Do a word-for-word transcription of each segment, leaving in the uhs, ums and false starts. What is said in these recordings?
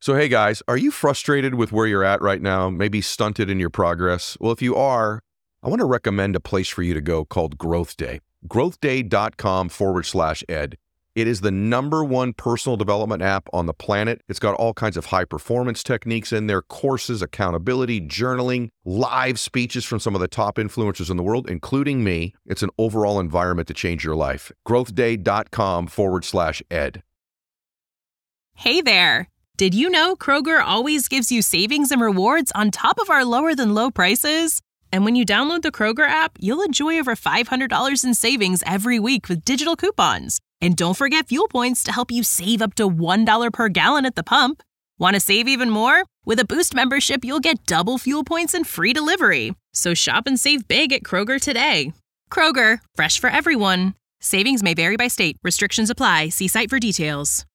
So, hey guys, are you frustrated with where you're at right now? Maybe stunted in your progress? Well, if you are, I want to recommend a place for you to go called Growth Day. growthday.com forward slash ed. It is the number one personal development app on the planet. It's got all kinds of high performance techniques in there, courses, accountability, journaling, live speeches from some of the top influencers in the world, including me. It's an overall environment to change your life. growthday.com forward slash ed. Hey there. Did you know Kroger always gives you savings and rewards on top of our lower than low prices? And when you download the Kroger app, you'll enjoy over five hundred dollars in savings every week with digital coupons. And don't forget fuel points to help you save up to one dollar per gallon at the pump. Want to save even more? With a Boost membership, you'll get double fuel points and free delivery. So shop and save big at Kroger today. Kroger, fresh for everyone. Savings may vary by state. Restrictions apply. See site for details.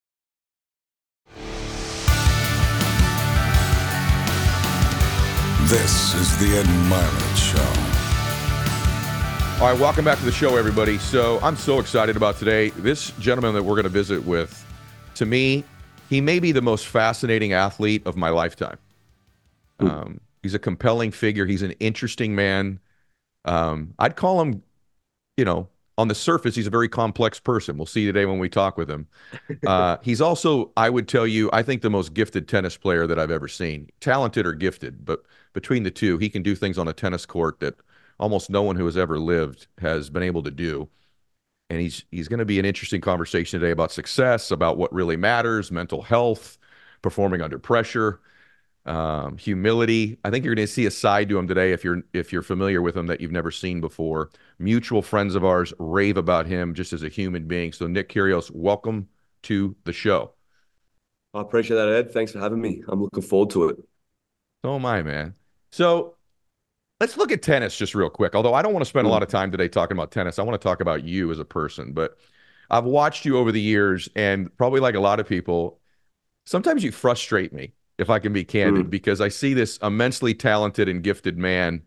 This is the Ed Mylett Show. All right, welcome back to the show, everybody. So I'm so excited about today. This gentleman that we're going to visit with, to me, he may be the most fascinating athlete of my lifetime. Um, he's a compelling figure. He's an interesting man. Um, I'd call him, you know, on the surface, he's a very complex person. We'll see today when we talk with him. Uh, he's also, I would tell you, I think the most gifted tennis player that I've ever seen. Talented or gifted, but between the two, he can do things on a tennis court that almost no one who has ever lived has been able to do. And he's he's going to be an interesting conversation today about success, about what really matters, mental health, performing under pressure, um, humility. I think you're going to see a side to him today if you're if you're familiar with him that you've never seen before. Mutual friends of ours rave about him just as a human being. So Nick Kyrgios, welcome to the show. I appreciate that, Ed. Thanks for having me. I'm looking forward to it. So am I, man. So let's look at tennis just real quick. Although I don't want to spend a lot of time today talking about tennis. I want to talk about you as a person. But I've watched you over the years, and probably like a lot of people, sometimes you frustrate me, if I can be candid, mm. because I see this immensely talented and gifted man.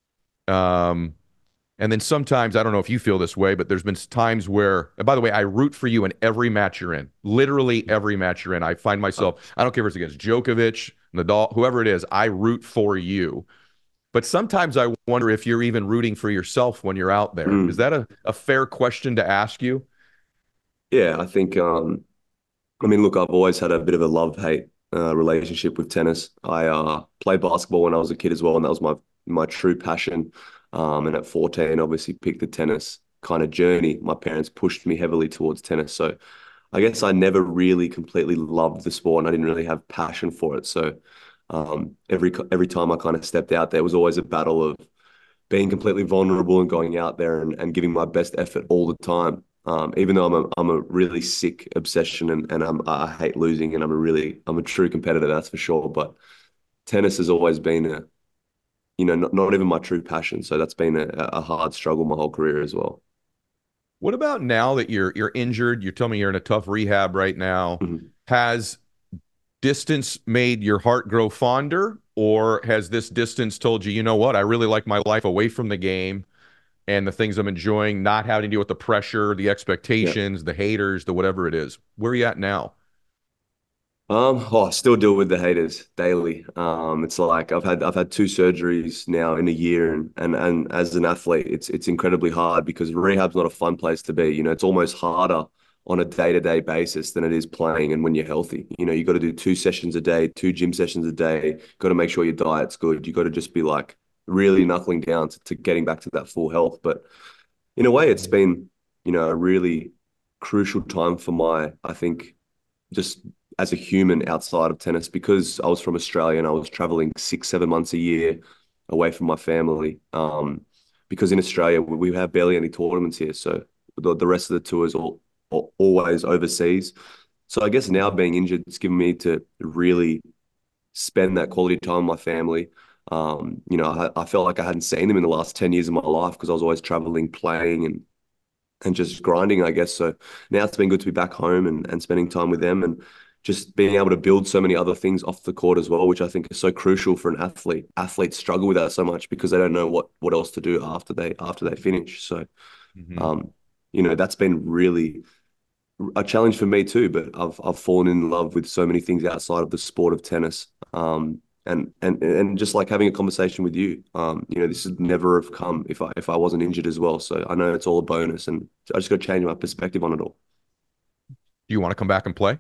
Um, and then sometimes, I don't know if you feel this way, but there's been times where, and by the way, I root for you in every match you're in. Literally every match you're in. I find myself, I don't care if it's against Djokovic, Nadal, whoever it is, I root for you. But sometimes I wonder if you're even rooting for yourself when you're out there. Mm. Is that a, a fair question to ask you? Yeah, I think, um, I mean, look, I've always had a bit of a love-hate uh, relationship with tennis. I uh, played basketball when I was a kid as well, and that was my my true passion. Um, and at fourteen, obviously picked the tennis kind of journey. My parents pushed me heavily towards tennis. So I guess I never really completely loved the sport, and I didn't really have passion for it. So um, every every time I kind of stepped out, there was always a battle of being completely vulnerable and going out there and, and giving my best effort all the time. Um, even though I'm a I'm a really sick obsession and and I'm, I hate losing, and I'm a really I'm a true competitor, that's for sure. But tennis has always been a you know, not, not even my true passion. So that's been a, a hard struggle my whole career as well. What about now that you're you're injured? You tell me you're in a tough rehab right now. Mm-hmm. Has distance made your heart grow fonder, or has this distance told you, you know what, I really like my life away from the game and the things I'm enjoying, not having to deal with the pressure, the expectations, yeah. the haters, the whatever it is? Where are you at now? Um, oh, I still deal with the haters daily. Um, it's like I've had I've had two surgeries now in a year, and and and as an athlete, it's it's incredibly hard because rehab's not a fun place to be. You know, it's almost harder on a day-to-day basis than it is playing and when you're healthy. You know, you got to do two sessions a day, two gym sessions a day. Got to make sure your diet's good. You got to just be like really knuckling down to, to getting back to that full health. But in a way, it's been, you know, a really crucial time for my, I think, just as a human outside of tennis, because I was from Australia and I was traveling six, seven months a year away from my family. Um, because in Australia, we have barely any tournaments here. So the, the rest of the tours all, all always overseas. So I guess now being injured, it's given me to really spend that quality time with my family. Um, you know, I, I felt like I hadn't seen them in the last ten years of my life because I was always traveling, playing and and just grinding, I guess. So now it's been good to be back home and, and spending time with them and just being able to build so many other things off the court as well, which I think is so crucial for an athlete. Athletes struggle with that so much because they don't know what what else to do after they after they finish. So, mm-hmm. um, you know, that's been really a challenge for me too, but I've I've fallen in love with so many things outside of the sport of tennis. Um, and and and just like having a conversation with you, um, you know, this would never have come if I if I wasn't injured as well. So I know it's all a bonus, and I just got to change my perspective on it all. Do you want to come back and play?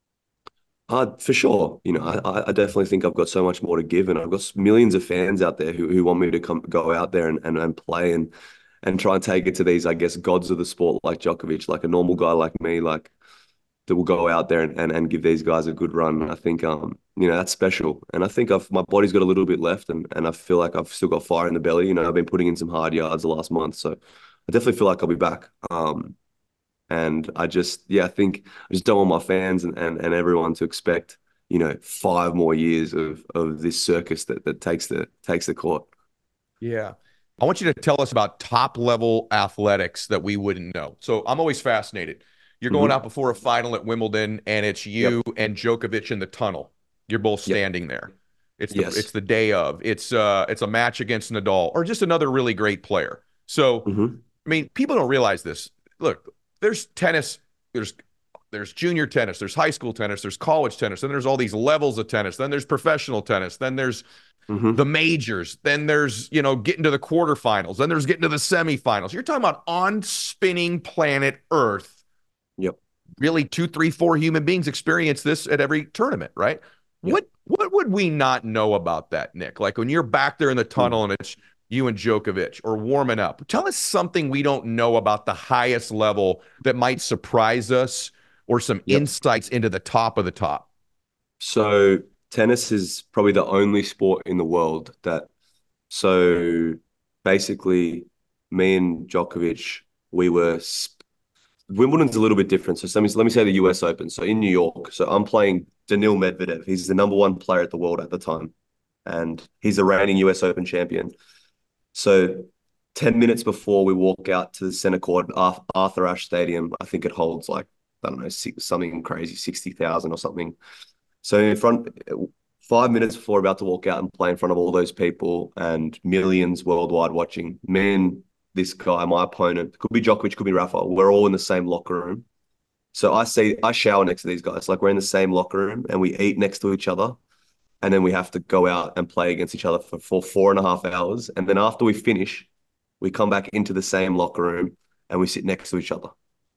Uh, for sure. You know, I, I definitely think I've got so much more to give, and I've got millions of fans out there who, who want me to come go out there and, and, and play and and try and take it to these, I guess, gods of the sport like Djokovic, like a normal guy like me, like that will go out there and, and, and give these guys a good run. I think um, you know, that's special. And I think I've my body's got a little bit left, and, and I feel like I've still got fire in the belly. You know, I've been putting in some hard yards the last month. So I definitely feel like I'll be back. Um and I just, yeah, I think I just don't want my fans and, and, and everyone to expect, you know, five more years of of this circus that that takes the takes the court. Yeah. I want you to tell us about top level athletics that we wouldn't know. So I'm always fascinated. You're going hmm out before a final at Wimbledon, and it's Yep. you and Djokovic in the tunnel. You're both Yep. standing there. It's the Yes. it's the day of. It's uh it's a match against Nadal or just another really great player. So hmm I mean, people don't realize this. Look, there's tennis, there's there's junior tennis, there's high school tennis, there's college tennis, then there's all these levels of tennis, then there's professional tennis, then there's hmm the majors, then there's, you know, getting to the quarterfinals, then there's getting to the semifinals. You're talking about on spinning planet Earth. Yep. Really, two, three, four human beings experience this at every tournament, right? Yep. What what would we not know about that, Nick? Like when you're back there in the Mm. tunnel and it's you and Djokovic or warming up. Tell us something we don't know about the highest level that might surprise us or some Yep. insights into the top of the top. So tennis is probably the only sport in the world that so basically me and Djokovic, we were sp- Wimbledon's a little bit different. So let me let me say the U S Open. So in New York, so I'm playing Daniil Medvedev. He's the number one player at the world at the time, and he's the reigning U S Open champion. So ten minutes before we walk out to the center court, Arthur Ashe Stadium, I think it holds like, I don't know, six, something crazy, sixty thousand or something. So in front, five minutes before we're about to walk out and play in front of all those people and millions worldwide watching, me and this guy, my opponent, could be Djokovic, could be Rafa, we're all in the same locker room. So I see, I shower next to these guys. Like we're in the same locker room and we eat next to each other. And then we have to go out and play against each other for, for four and a half hours. And then after we finish, we come back into the same locker room and we sit next to each other.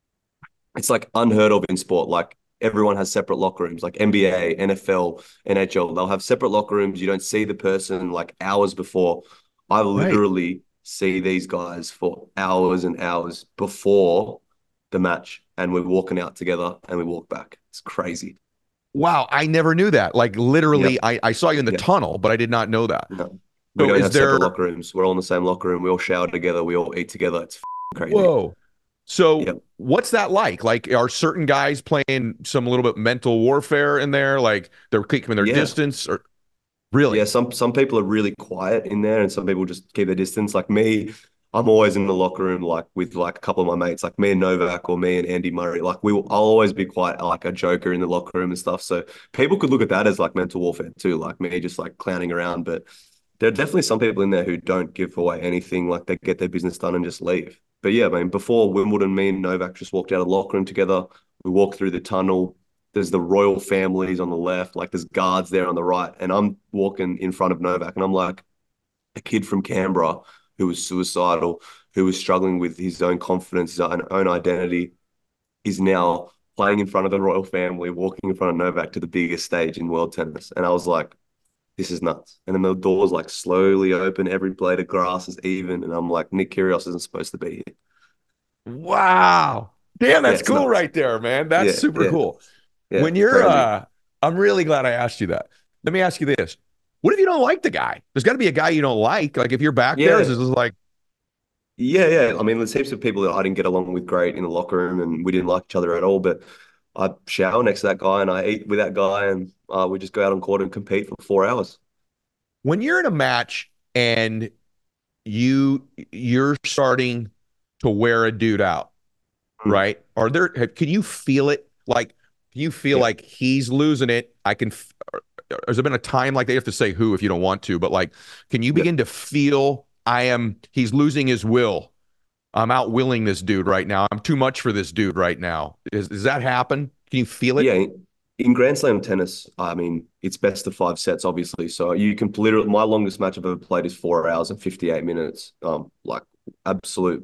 It's like unheard of in sport. Like everyone has separate locker rooms, like N B A, N F L, N H L. They'll have separate locker rooms. You don't see the person like hours before. I Right. literally see these guys for hours and hours before the match, and we're walking out together and we walk back. It's crazy. Wow, I never knew that. Like literally, Yep. I, I saw you in the Yeah. tunnel, but I did not know that. No, we So don't is have there, separate locker rooms. We're all in the same locker room. We all shower together. We all eat together. It's f***ing crazy. whoa. So Yep. what's that like? Like, are certain guys playing some little bit mental warfare in there? Like they're keeping their Yeah. distance or really? Yeah. Some some people are really quiet in there, and some people just keep their distance. Like me, I'm always in the locker room, like with like a couple of my mates, like me and Novak or me and Andy Murray. Like we, will, I'll always be quite like a joker in the locker room and stuff. So people could look at that as like mental warfare too, like me just like clowning around. But there are definitely some people in there who don't give away anything. Like they get their business done and just leave. But yeah, I mean, before Wimbledon, me and Novak just walked out of the locker room together. We walked through the tunnel. There's the royal families on the left, like there's guards there on the right. And I'm walking in front of Novak and I'm like a kid from Canberra who was suicidal, who was struggling with his own confidence, his own, own identity, is now playing in front of the royal family, walking in front of Novak to the biggest stage in world tennis. And I was like, this is nuts. And then the doors like slowly open, every blade of grass is even. And I'm like, Nick Kyrgios isn't supposed to be here. Wow. Damn, Yeah, that's it's cool nuts. right there, man. That's Yeah, super yeah, cool. yeah, When you're crazy. uh I'm really glad I asked you that. Let me ask you this. What if you don't like the guy? There's got to be a guy you don't like. Like if you're back there, is Yeah, this like, yeah, yeah. I mean, there's heaps of people that I didn't get along with great in the locker room and we didn't like each other at all. But I shower next to that guy and I eat with that guy and uh, we just go out on court and compete for four hours. when you're in a match and you you're starting to wear a dude out, Mm. right? Are there can you feel it? Like can you feel Yeah, like he's losing it? I can f- has there been a time like they have to say who if you don't want to, but like can you yeah. begin to feel I am he's losing his will? I'm outwilling this dude right now. I'm too much for this dude right now. Is, does that happen? Can you feel it? Yeah, in Grand Slam tennis, I mean, it's best of five sets, obviously. So you can literally, my longest match I've ever played is four hours and fifty-eight minutes. Um, like absolute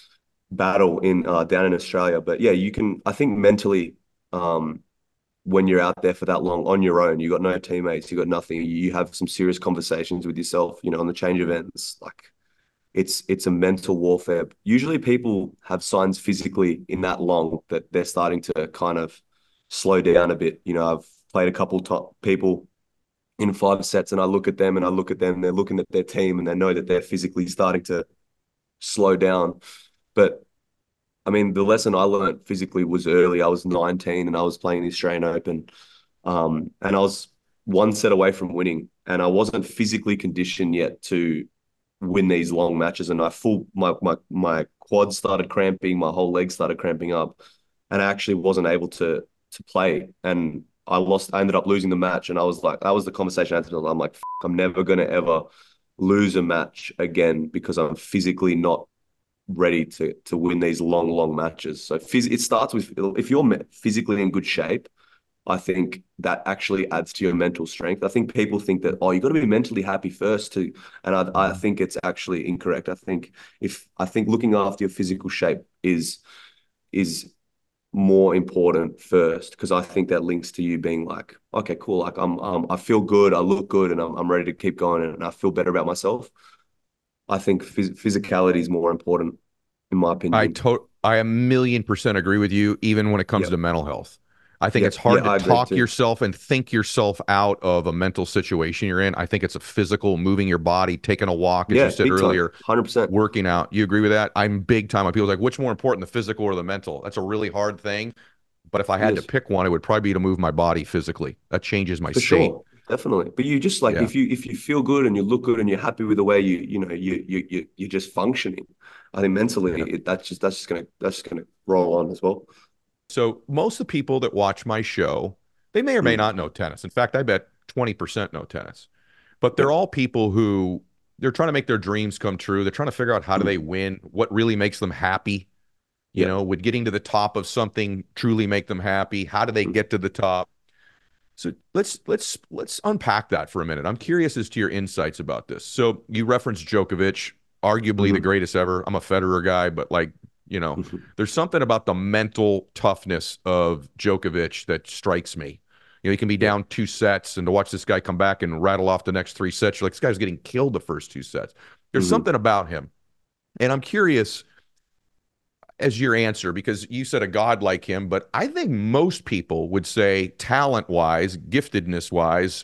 battle in uh, down in Australia. But yeah, you can. I think mentally, um, when you're out there for that long on your own, you got no teammates, you got nothing. You have some serious conversations with yourself. You know, on the change of ends, like it's it's a mental warfare. Usually, people have signs physically in that long that they're starting to kind of slow down a bit. You know, I've played a couple top people in five sets, and I look at them and I look at them. They're looking at their team, and they know that they're physically starting to slow down. But I mean, the lesson I learned physically was early. I was nineteen and I was playing the Australian Open, um, and I was one set away from winning, and I wasn't physically conditioned yet to win these long matches. And I full my my my quads started cramping, my whole leg started cramping up, and I actually wasn't able to to play. And I lost. I ended up losing the match, and I was like, that was the conversation I had to. I'm like, I'm never gonna ever lose a match again because I'm physically not ready to to win these long, long matches. So phys- it starts with if you're physically in good shape, I think that actually adds to your mental strength. I think people think that, oh, you got to be mentally happy first to, and I, I think it's actually incorrect. I think if I think looking after your physical shape is is more important first, because I think that links to you being like, okay, cool, like I'm um I feel good, I look good, and I'm I'm ready to keep going, and I feel better about myself. I think phys- physicality is more important, in my I opinion. to- I a million percent agree with you, even when it comes Yeah, to mental health. I think yeah, it's yeah. hard to I agree talk too. yourself and think yourself out of a mental situation you're in. I think it's a physical, moving your body, taking a walk, as you Yeah, said big time, earlier, hundred percent. working out. You agree with that? I'm big time on people like, which more important, the physical or the mental? That's a really hard thing. But if I It had to is pick one, it would probably be to move my body physically. That changes my for state. sure, definitely. But you just like Yeah. if you if you feel good and you look good and you're happy with the way you you know you you you you're just functioning. I think mentally Yeah. it, that's just that's just gonna that's just gonna roll on as well. So most of the people that watch my show, they may or may Mm. not know tennis. In fact, I bet twenty percent know tennis. But they're Yep. all people who they're trying to make their dreams come true. They're trying to figure out how do they Mm. win, what really makes them happy. You Yep. know, would getting to the top of something truly make them happy? How do they Mm. get to the top? So let's let's let's unpack that for a minute. I'm curious as to your insights about this. So you referenced Djokovic, arguably the Mm. greatest ever. I'm a Federer guy, but like, you know, Mhm. there's something about the mental toughness of Djokovic that strikes me. You know, he can be Yep. down two sets, and to watch this guy come back and rattle off the next three sets, you're like, this guy's getting killed the first two sets. There's Mhm. something about him. And I'm curious as your answer, because you said a god like him, but I think most people would say talent wise, giftedness wise,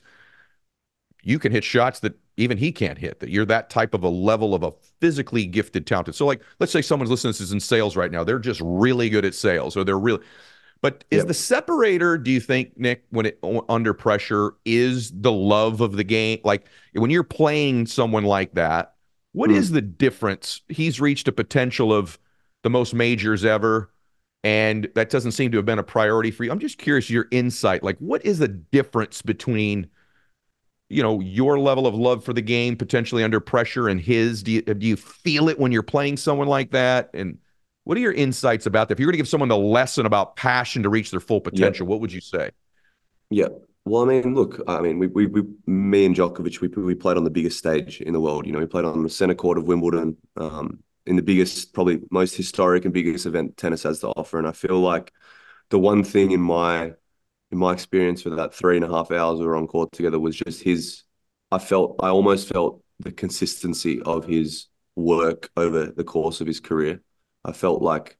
you can hit shots that even he can't hit, that you're that type of a level of a physically gifted, talented. So, like, let's say someone's listening to this is in sales right now. They're just really good at sales, or they're really, but is the Yep. separator, do you think, Nick, when it under pressure, is the love of the game? Like when you're playing someone like that, what is Mm. the difference? He's reached a potential of the most majors ever, and that doesn't seem to have been a priority for you. I'm just curious your insight. Like, what is the difference between, you know, your level of love for the game potentially under pressure and his? Do you do you feel it when you're playing someone like that? And what are your insights about that? If you're going to give someone the lesson about passion to reach their full potential, Yep. what would you say? Yeah. Well, I mean, look, I mean, we, we, we, me and Djokovic, we, we played on the biggest stage in the world. You know, we played on the center court of Wimbledon, um, in the biggest, probably most historic and biggest event tennis has to offer. And I feel like the one thing in my, in my experience for that three and a half hours we were on court together was just his, I felt, I almost felt the consistency of his work over the course of his career. I felt like,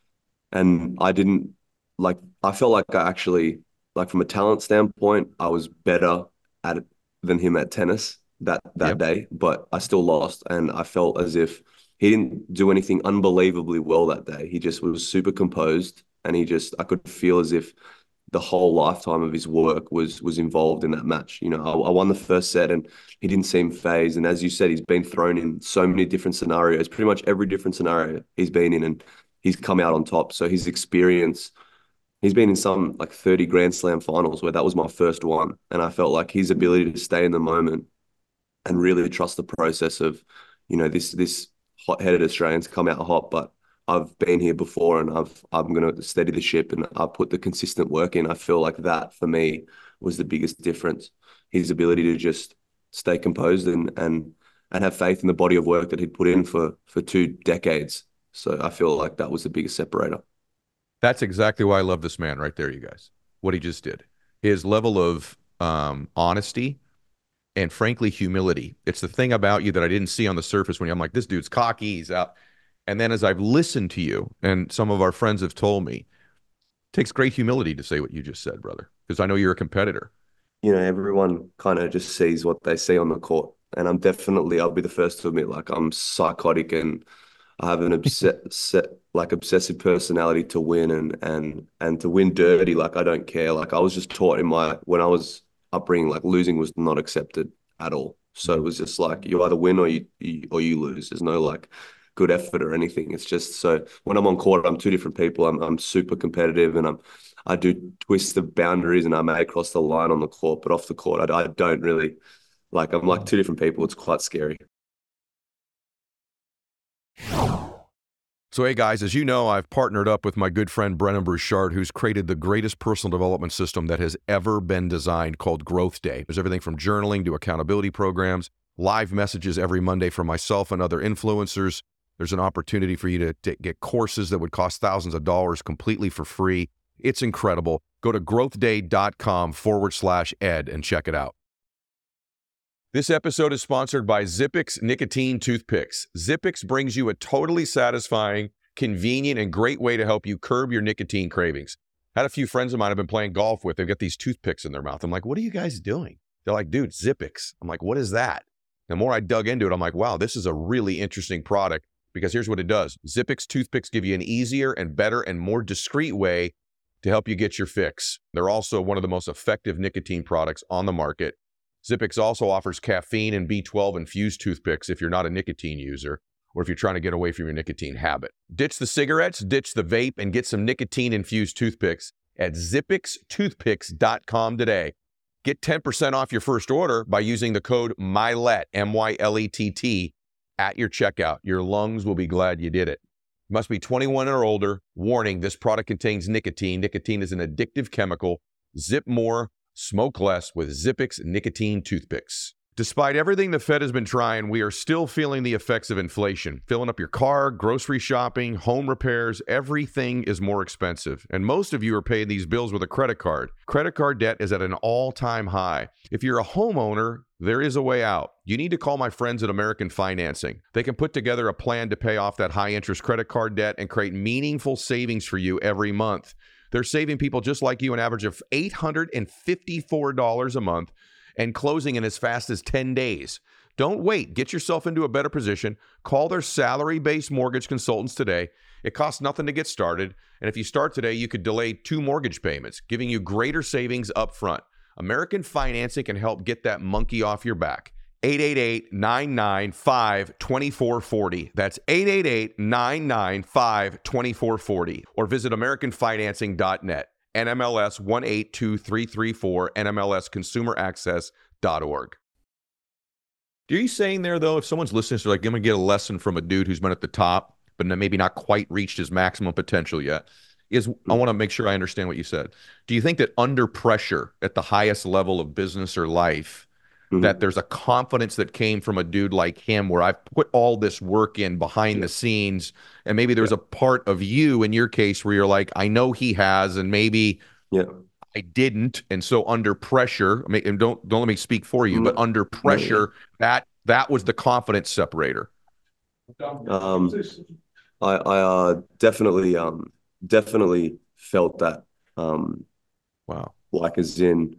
and I didn't like I felt like I actually like from a talent standpoint, I was better at it than him at tennis that that Yep. day, but I still lost, and I felt as if he didn't do anything unbelievably well that day. He just was super composed, and he just I could feel as if the whole lifetime of his work was was involved in that match. You know, I, I won the first set and he didn't seem phased. And as you said, he's been thrown in so many different scenarios, pretty much every different scenario he's been in, and he's come out on top. So his experience, he's been in some like thirty Grand Slam finals where that was my first one. And I felt like his ability to stay in the moment and really trust the process of, you know, this this hot-headed Australians come out hot, but I've been here before and I've I'm gonna steady the ship and I put the consistent work in. I feel like that for me was the biggest difference. His ability to just stay composed and and and have faith in the body of work that he'd put in for for two decades. So I feel like that was the biggest separator. That's exactly why I love this man right there, you guys. What he just did. His level of um, honesty and frankly humility. It's the thing about you that I didn't see on the surface when I'm like, this dude's cocky, he's out. And then as I've listened to you, and some of our friends have told me, it takes great humility to say what you just said, brother, because I know you're a competitor. You know, everyone kind of just sees what they see on the court. And I'm definitely, I'll be the first to admit, like I'm psychotic and I have an obsess like obsessive personality to win and and and to win dirty. Like I don't care. Like I was just taught in my when I was upbringing, like losing was not accepted at all. So it was just like you either win or you, you or you lose. There's no like good effort or anything. It's just so when I'm on court, I'm two different people. I'm I'm super competitive and I'm I do twist the boundaries and I may cross the line on the court, but off the court, I, I don't really like. I'm like two different people. It's quite scary. So, hey guys, as you know, I've partnered up with my good friend Brennan Burchard, who's created the greatest personal development system that has ever been designed called Growth Day. There's everything from journaling to accountability programs, live messages every Monday from myself and other influencers. There's an opportunity for you to, to get courses that would cost thousands of dollars completely for free. It's incredible. Go to growthday.com forward slash ed and check it out. This episode is sponsored by Zippix Nicotine Toothpicks. Zippix brings you a totally satisfying, convenient, and great way to help you curb your nicotine cravings. I had a few friends of mine I've been playing golf with. They've got these toothpicks in their mouth. I'm like, what are you guys doing? They're like, dude, Zippix. I'm like, what is that? The more I dug into it, I'm like, wow, this is a really interesting product because here's what it does. Zippix toothpicks give you an easier and better and more discreet way to help you get your fix. They're also one of the most effective nicotine products on the market. Zippix also offers caffeine and B twelve infused toothpicks if you're not a nicotine user or if you're trying to get away from your nicotine habit. Ditch the cigarettes, ditch the vape, and get some nicotine infused toothpicks at zippix toothpicks dot com today. Get ten percent off your first order by using the code MYLETT, M Y L E T T, at your checkout. Your lungs will be glad you did it. You must be twenty-one or older. Warning, this product contains nicotine. Nicotine is an addictive chemical. Zip more. Smoke less with Zippix nicotine toothpicks. Despite everything the Fed has been trying, we are still feeling the effects of inflation. Filling up your car, grocery shopping, home repairs, everything is more expensive. And most of you are paying these bills with a credit card. Credit card debt is at an all-time high. If you're a homeowner, there is a way out. You need to call my friends at American Financing. They can put together a plan to pay off that high-interest credit card debt and create meaningful savings for you every month. They're saving people just like you an average of eight hundred fifty-four dollars a month and closing in as fast as ten days. Don't wait. Get yourself into a better position. Call their salary-based mortgage consultants today. It costs nothing to get started. And if you start today, you could delay two mortgage payments, giving you greater savings up front. American Financing can help get that monkey off your back. eight eight eight, nine nine five, two four four zero. That's eight eight eight, nine nine five, two four four zero. Or visit american financing dot net. N M L S one eight two three three four, N M L S consumer access dot org. Are you saying there, though, if someone's listening, so like, I'm going to get a lesson from a dude who's been at the top, but maybe not quite reached his maximum potential yet, is I want to make sure I understand what you said. Do you think that under pressure at the highest level of business or life, mm-hmm. that there's a confidence that came from a dude like him where I've put all this work in behind yeah. the scenes, and maybe there's yeah. a part of you in your case where you're like, I know he has, and maybe yeah. I didn't, and so under pressure, I mean, and don't don't let me speak for you, mm-hmm. but under pressure, yeah. that that was the confidence separator. Um, I I uh, definitely um definitely felt that. Um, wow, like as in.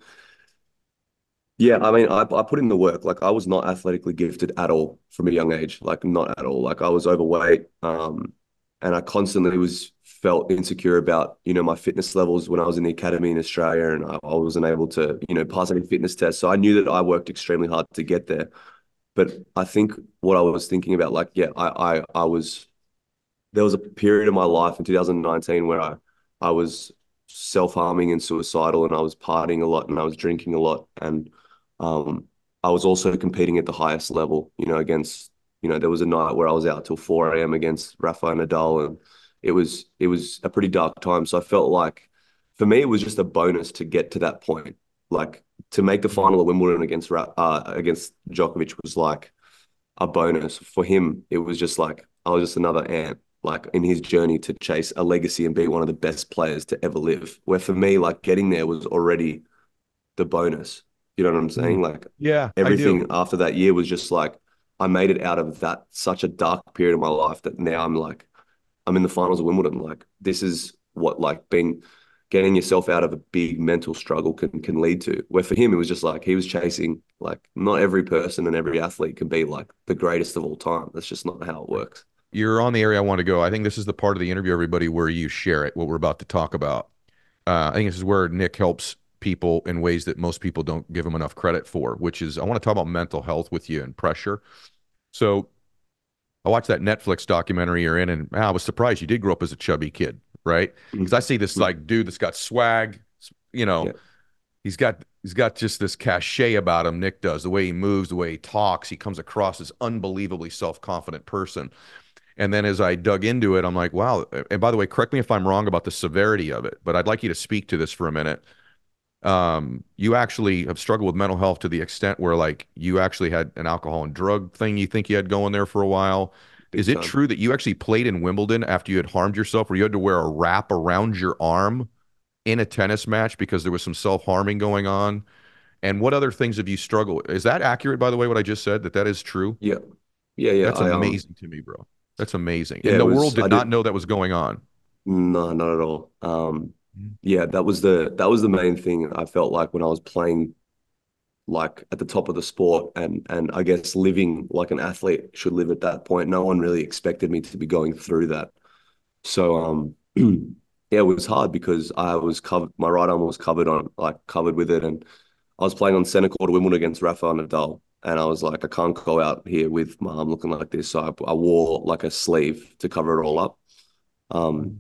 Yeah, I mean, I I put in the work. Like, I was not athletically gifted at all from a young age. Like, not at all. Like, I was overweight, um, and I constantly was felt insecure about, you know, my fitness levels when I was in the academy in Australia, and I, I wasn't able to, you know, pass any fitness tests. So I knew that I worked extremely hard to get there. But I think what I was thinking about, like, yeah, I I I was. There was a period of my life in two thousand nineteen where I I was self-harming and suicidal, and I was partying a lot, and I was drinking a lot, and Um, I was also competing at the highest level, you know, against You know, there was a night where I was out till four a m against Rafael Nadal, and it was it was a pretty dark time. So I felt like for me it was just a bonus to get to that point. Like to make the final of Wimbledon against uh, against Djokovic was like a bonus. For him, it was just like I was just another ant, like in his journey to chase a legacy and be one of the best players to ever live. Where for me, like getting there was already the bonus. You know what I'm Mm. saying? Like Yeah, I do. everything after that year was just like I made it out of that such a dark period of my life that now I'm like I'm in the finals of Wimbledon. Like this is what like being getting yourself out of a big mental struggle can can lead to. Where for him it was just like he was chasing like not every person and every athlete can be like the greatest of all time. That's just not how it works. You're on the area I want to go. I think this is the part of the interview, everybody, where you share it, what we're about to talk about. Uh, I think this is where Nick helps people in ways that most people don't give him enough credit for, which is I want to talk about mental health with you and pressure. So I watched that Netflix documentary you're in, and I was surprised you did grow up as a chubby kid, right? Because I see this Mm-hmm. like dude that's got swag, you know, Yeah. he's got he's got just this cachet about him. Nick does the way he moves, the way he talks. He comes across as unbelievably self-confident person. And then as I dug into it, I'm like, wow. And by the way, correct me if I'm wrong about the severity of it, but I'd like you to speak to this for a minute. Um, you actually have struggled with mental health to the extent where like you actually had an alcohol and drug thing you think you had going there for a while. Is Big it time. true that you actually played in Wimbledon after you had harmed yourself, where you had to wear a wrap around your arm in a tennis match because there was some self-harming going on? And what other things have you struggled with? Is that accurate, by the way, what I just said, that that is true? Yeah. Yeah, yeah. That's I um amazing to me, bro. That's amazing. yeah, And it the world was I did not did know that was going on. no, not at all. Um yeah, that was the that was the main thing I felt like when I was playing like at the top of the sport and and I guess living like an athlete should live at that point. No one really expected me to be going through that. So um yeah, it was hard because I was covered my right arm was covered on like covered with it and I was playing on center court at Wimbledon against Rafael Nadal and I was like I can't go out here with my arm looking like this. So I, I wore like a sleeve to cover it all up. Um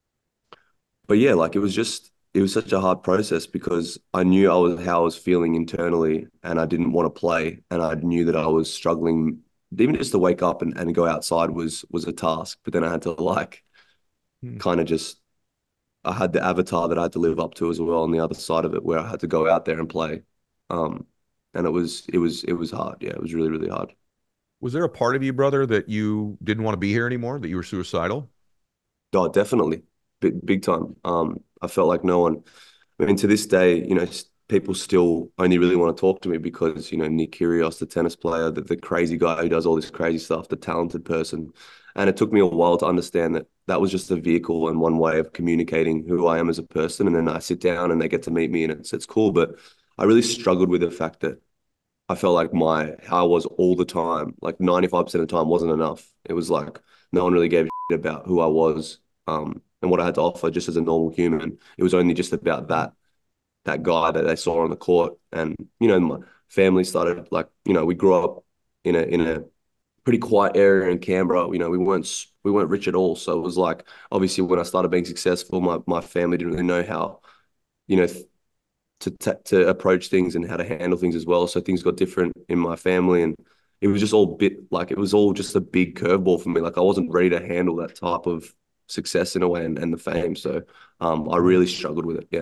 but yeah, like it was just it was such a hard process because I knew I was how I was feeling internally and I didn't want to play and I knew that I was struggling even just to wake up and, and go outside was was a task. But then I had to like Hmm. kind of just I had the avatar that I had to live up to as well on the other side of it where I had to go out there and play. Um and it was it was it was hard. Yeah, it was really, really hard. Was there a part of you, brother, that you didn't want to be here anymore, that you were suicidal? Oh, definitely. Big big time. Um I felt like no one I mean, to this day, you know, people still only really want to talk to me because, you know, Nick Kyrgios, the tennis player, the, the crazy guy who does all this crazy stuff, the talented person. And it took me a while to understand that that was just a vehicle and one way of communicating who I am as a person. And then I sit down and they get to meet me and it's it's cool. But I really struggled with the fact that I felt like my how I was all the time, like ninety-five percent of the time wasn't enough. It was like no one really gave a shit about who I was um, and what I had to offer just as a normal human. It was only just about that that guy that they saw on the court. And, you know, my family started like, you know, we grew up in a in a pretty quiet area in Canberra. You know, we weren't we weren't rich at all. So it was like obviously when I started being successful, my my family didn't really know how, you know, to to to approach things and how to handle things as well. So things got different in my family and it was just all bit like it was all just a big curveball for me. Like I wasn't ready to handle that type of success in a way and, and the fame. So um I really struggled with it. Yeah.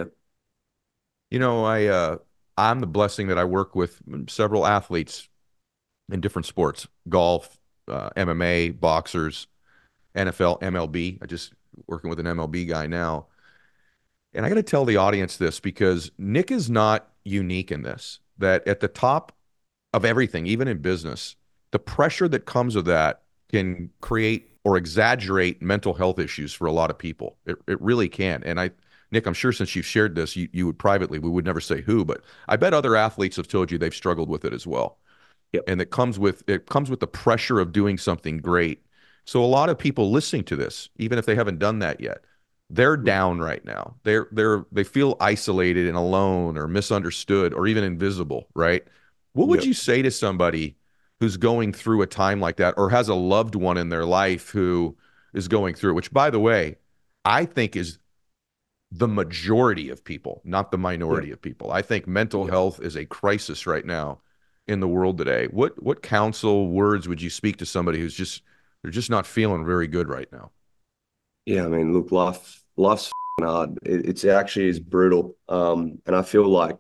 You know, I uh, I'm the blessing that I work with several athletes in different sports: golf, uh, M M A, boxers, N F L, M L B. I just working with an M L B guy now, and I got to tell the audience this because Nick is not unique in this. That at the top of everything, even in business, the pressure that comes with that can create or exaggerate mental health issues for a lot of people. It it really can. And I, Nick, I'm sure since you've shared this, you, you would privately, we would never say who, but I bet other athletes have told you they've struggled with it as well. Yep. And it comes with it comes with the pressure of doing something great. So a lot of people listening to this, even if they haven't done that yet, they're down right now. They're they're they feel isolated and alone or misunderstood or even invisible, right? What would Yep. you say to somebody who's going through a time like that or has a loved one in their life who is going through it, which by the way, I think is the majority of people, not the Yeah. minority of people. I think mental Yeah. health is a crisis right now. in the world today. What what counsel words would you speak to somebody who's just they're just not feeling very good right now? Yeah, I mean, look, life life's f***ing hard. It, it's actually is brutal. Um, and I feel like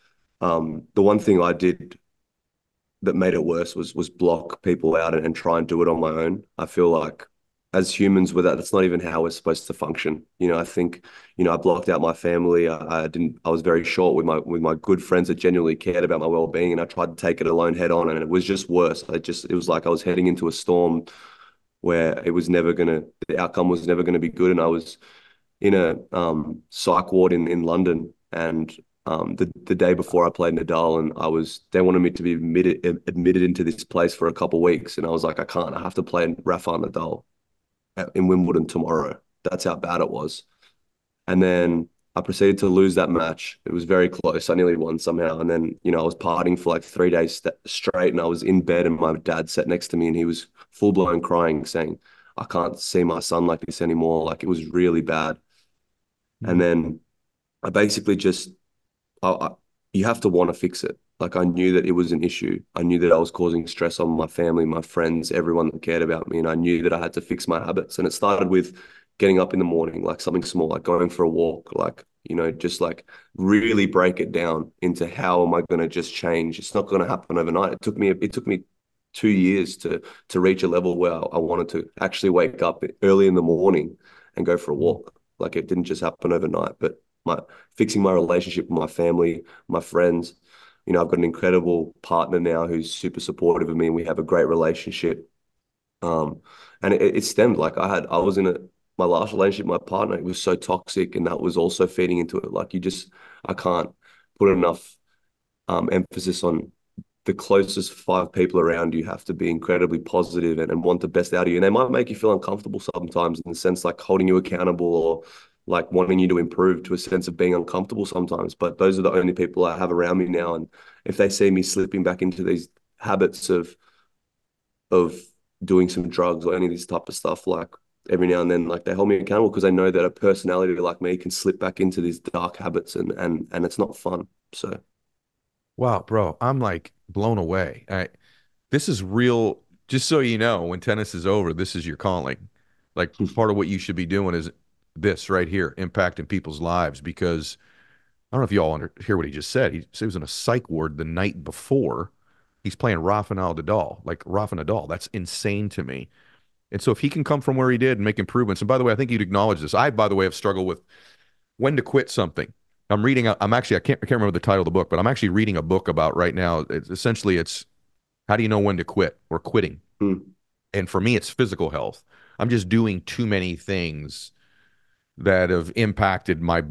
um, the one thing I did that made it worse was was block people out and, and try and do it on my own. I feel like as humans with that, that's not even how we're supposed to function. You know, I think, you know, I blocked out my family. I, I didn't, I was very short with my with my good friends that genuinely cared about my well-being, and I tried to take it alone head on, and it was just worse. I just it was like I was heading into a storm where it was never gonna the outcome was never gonna be good. And I was in a um psych ward in, in London, and um the, the day before I played Nadal, and I was they wanted me to be admitted admitted into this place for a couple of weeks, and I was like, I can't, I have to play Rafael Nadal in Wimbledon tomorrow. That's how bad it was. And then I proceeded to lose that match. It was very close. I nearly won somehow. And then, you know, I was partying for like three days st straight, and I was in bed, and my dad sat next to me, and he was full blown crying, saying, I can't see my son like this anymore. Like, it was really bad. And then I basically just, I, I, you have to want to fix it. Like, I knew that it was an issue. I knew that I was causing stress on my family, my friends, everyone that cared about me. And I knew that I had to fix my habits. And it started with getting up in the morning, like something small, like going for a walk, like, you know, just like really break it down into how am I going to just change? It's not going to happen overnight. It took me, it took me two years to, to reach a level where I wanted to actually wake up early in the morning and go for a walk. Like, it didn't just happen overnight, but my fixing my relationship with my family, my friends. You know, I've got an incredible partner now who's super supportive of me, and we have a great relationship. Um, and it, it stemmed like I had, I was in a, my last relationship, my partner, it was so toxic, and that was also feeding into it. Like, you just, I can't put enough um, emphasis on the closest five people around you have to be incredibly positive and, and want the best out of you. And they might make you feel uncomfortable sometimes, in the sense like holding you accountable, or like wanting you to improve, to a sense of being uncomfortable sometimes. But those are the only people I have around me now. And if they see me slipping back into these habits of of doing some drugs or any of this type of stuff, like every now and then, like, they hold me accountable, because they know that a personality like me can slip back into these dark habits, and and and it's not fun. So Wow, bro, I'm like blown away. I, this is real. Just so you know, when tennis is over, this is your calling. Like, part of what you should be doing is this right here, impacting people's lives. Because I don't know if you all under, hear what he just said. He, he was in a psych ward the night before. He's playing Rafael Nadal, like Rafa Nadal. That's insane to me. And so if he can come from where he did and make improvements, and by the way, I think you'd acknowledge this. I, by the way, have struggled with when to quit something. I'm reading, a, I'm actually, I can't, I can't remember the title of the book, but I'm actually reading a book about right now. It's essentially, it's how do you know when to quit, or quitting? mm, And for me, it's physical health. I'm just doing too many things that have impacted my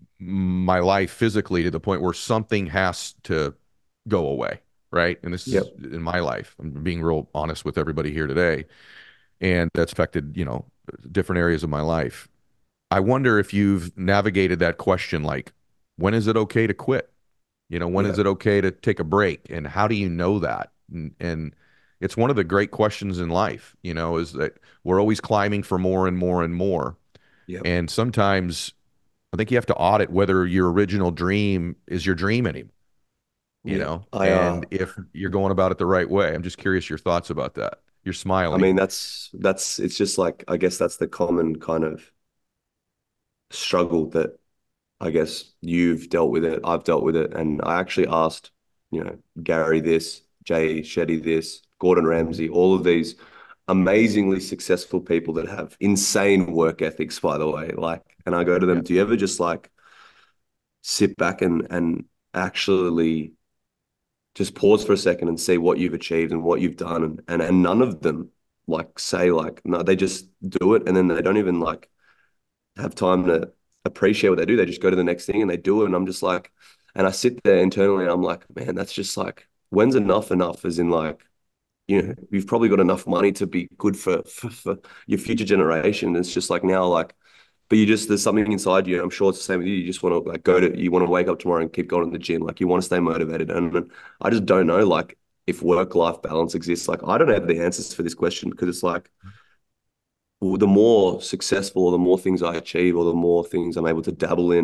my life physically, to the point where something has to go away, right? And this yep, is in my life. I'm being real honest with everybody here today, and that's affected, you know, different areas of my life. I wonder if you've navigated that question, like, when is it okay to quit? You know, when is yeah, it okay to take a break? And how do you know that? And, and it's one of the great questions in life, you know, is that we're always climbing for more and more and more. yep, And sometimes I think you have to audit whether your original dream is your dream anymore, you yeah. know, I uh, and if you're going about it the right way. I'm just curious your thoughts about that. You're I smiling. mean, that's that's it's just like, I guess that's the common kind of struggle that I guess you've dealt with it, I've dealt with it. And I actually asked, you know, Gary this, Jay Shetty this, Gordon Ramsay, all of these amazingly successful people that have insane work ethics, by the way. Like, and I go to Yeah. them, do you ever just like sit back and and actually just pause for a second and see what you've achieved and what you've done? And and, and none of them like say like, no, they just do it, and then they don't even like have time to appreciate what they do. They just go to the next thing and they do it. And I'm just like, and I sit there internally and I'm like, man, that's just like, when's enough enough? As in like, you know, you've probably got enough money to be good for, for, for your future generation. It's just like now, like, but you just, there's something inside you. I'm sure it's the same with you. You just want to like go to, you want to wake up tomorrow and keep going to the gym. Like, you want to stay motivated. And, and I just don't know, like, if work-life balance exists. Like, I don't have the answers for this question, because it's like, the more successful, or the more things I achieve, or the more things I'm able to dabble in, and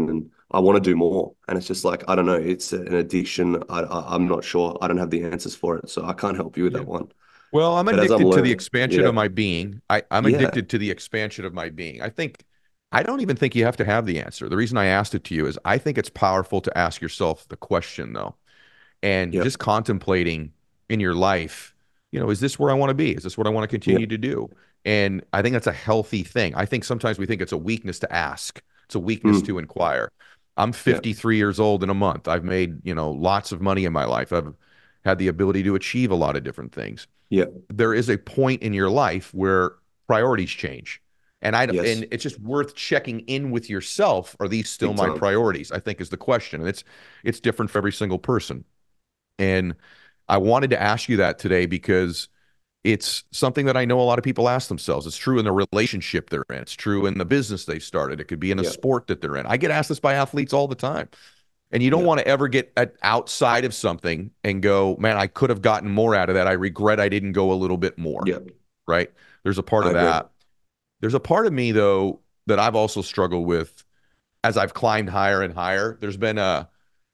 I want to do more. And it's just like, I don't know, it's an addiction. I, I, I'm not sure. I don't have the answers for it. So I can't help you with Yeah. that one. Well, I'm But as I'm addicted to the learning, expansion yeah, of my being. I, I'm yeah, addicted to the expansion of my being. I think I don't even think you have to have the answer. The reason I asked it to you is I think it's powerful to ask yourself the question, though, and yeah, just contemplating in your life, you know, is this where I want to be? Is this what I want to yeah, continue to do? And I think that's a healthy thing. I think sometimes we think it's a weakness to ask. It's a weakness to mm, inquire. I'm yeah, fifty-three years old in a month. I've made, you know, lots of money in my life. I've had the ability to achieve a lot of different things. yeah, There is a point in your life where priorities change. And I yes, and it's just worth checking in with yourself. Are these still big my time. priorities? I think is the question. And it's it's different for every single person. And I wanted to ask you that today because it's something that I know a lot of people ask themselves. It's true in the relationship they're in. It's true in the business they've started. It could be in a Yeah, sport that they're in. I get asked this by athletes all the time. And you don't yeah, want to ever get at, outside of something and go, man, I could have gotten more out of that. I regret I didn't go a little bit more, yeah, right? There's a part I of agree. that. There's a part of me, though, that I've also struggled with as I've climbed higher and higher. There's been a,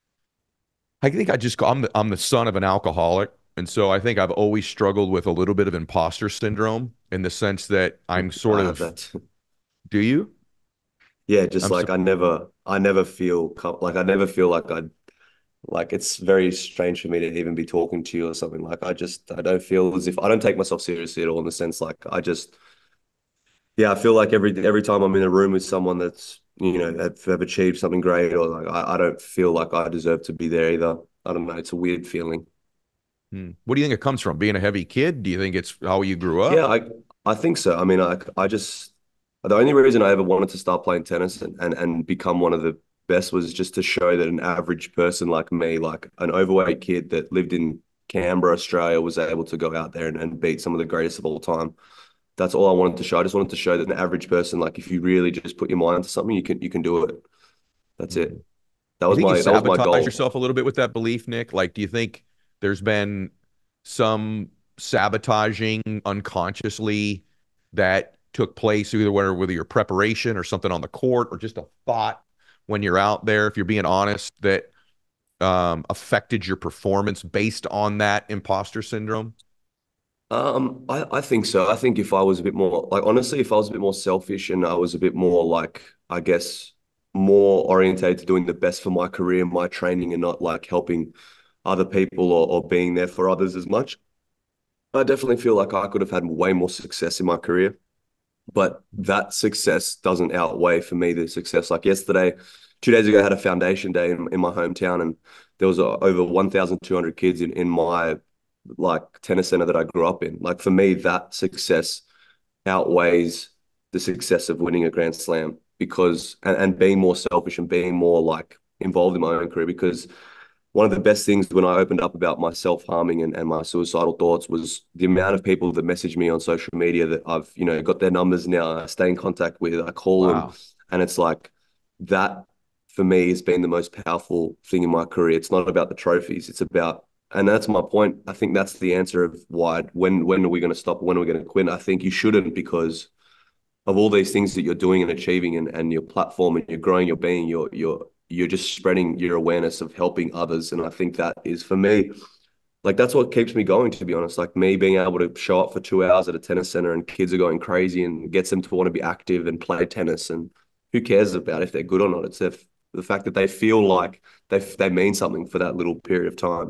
I think I just, I'm the, I'm the son of an alcoholic. And so I think I've always struggled with a little bit of imposter syndrome in the sense that I'm sort I have of, that. do you? Yeah, just I'm so, like I never, I never feel com- like I never feel like I like it's very strange for me to even be talking to you or something. Like I just, I don't feel as if I don't take myself seriously at all in the sense like I just, yeah, I feel like every every time I'm in a room with someone that's, you know, have, have achieved something great or like I, I don't feel like I deserve to be there either. I don't know. It's a weird feeling. hmm. What do you think it comes from? Being a heavy kid? Do you think it's how you grew Yeah, up? I I think so. I mean, I I just the only reason I ever wanted to start playing tennis and, and and become one of the best was just to show that an average person like me, like an overweight kid that lived in Canberra, Australia, was able to go out there and, and beat some of the greatest of all time. That's all I wanted to show. I just wanted to show that an average person, like if you really just put your mind to something, you can you can do it. That's Mhm. it. That You was think you my that was my sabotage goal. yourself a little bit with that belief, Nick? Like, do you think there's been some sabotaging unconsciously that took place either whether whether your preparation or something on the court or just a thought when you're out there, if you're being honest, that um, affected your performance based on that imposter syndrome? Um, I, I think so. I think if I was a bit more like honestly, if I was a bit more selfish and I was a bit more like, I guess, more orientated to doing the best for my career, my training, and not like helping other people or, or being there for others as much, I definitely feel like I could have had way more success in my career. But that success doesn't outweigh for me the success. Like yesterday, two days ago, I had a foundation day in, in my hometown, and there was uh, over one thousand two hundred kids in, in my like tennis center that I grew up in. Like for me, that success outweighs the success of winning a Grand Slam because and, and being more selfish and being more like involved in my own career because one of the best things when I opened up about my self-harming and, and my suicidal thoughts was the amount of people that message me on social media that I've, you know, got their numbers now, I stay in contact with, I call them. Wow. And it's like that for me has been the most powerful thing in my career. It's not about the trophies. It's about, and that's my point. I think that's the answer of why, when, when are we going to stop? When are we going to quit? I think you shouldn't because of all these things that you're doing and achieving and, and your platform and you're growing your being, you're you're you're just spreading your awareness of helping others. And I think that is for me, like that's what keeps me going, to be honest. Like me being able to show up for two hours at a tennis center and kids are going crazy and gets them to want to be active and play tennis. And who cares about if they're good or not? It's if, the fact that they feel like they they mean something for that little period of time.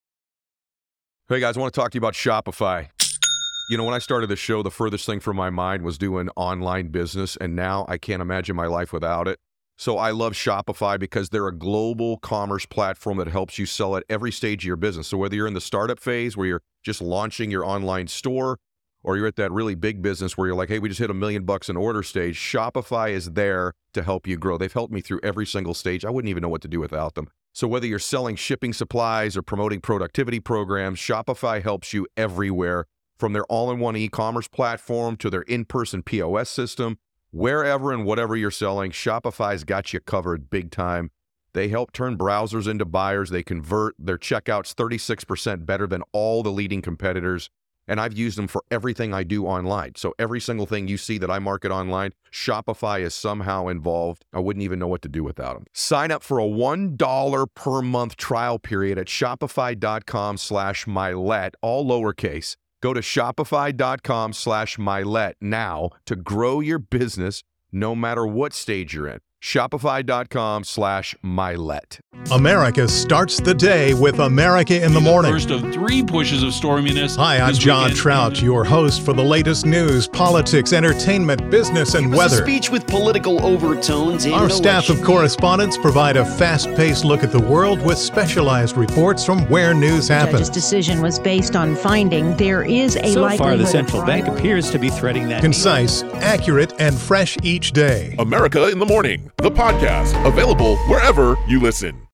Hey guys, I want to talk to you about Shopify. You know, when I started the show, the furthest thing from my mind was doing online business, and now I can't imagine my life without it. So I love Shopify because they're a global commerce platform that helps you sell at every stage of your business. So whether you're in the startup phase where you're just launching your online store, or you're at that really big business where you're like, hey, we just hit a million bucks in order stage, Shopify is there to help you grow. They've helped me through every single stage. I wouldn't even know what to do without them. So whether you're selling shipping supplies or promoting productivity programs, Shopify helps you everywhere. From their all-in-one e-commerce platform to their in-person P O S system, wherever and whatever you're selling, Shopify's got you covered big time. They help turn browsers into buyers. They convert their checkouts thirty-six percent better than all the leading competitors. And I've used them for everything I do online. So every single thing you see that I market online, Shopify is somehow involved. I wouldn't even know what to do without them. Sign up for a one dollar per month trial period at shopify.com slash Milet, all lowercase. Go to shopify.com slash Milet now to grow your business no matter what stage you're in. Shopify.com slash Milet. America starts the day with America in the Morning. First of three pushes of storminess. Hi, I'm John weekend. Trout, your host for the latest news, politics, entertainment, business, and It was weather. a speech with political overtones. And Our no staff of election. correspondents provide a fast-paced look at the world with specialized reports from where news The judge's happens. decision was based on finding there is a So likelihood far, the of central bank fraud. appears to be threading that. Concise, accurate, and fresh each day. America in the Morning, the podcast, available wherever you listen.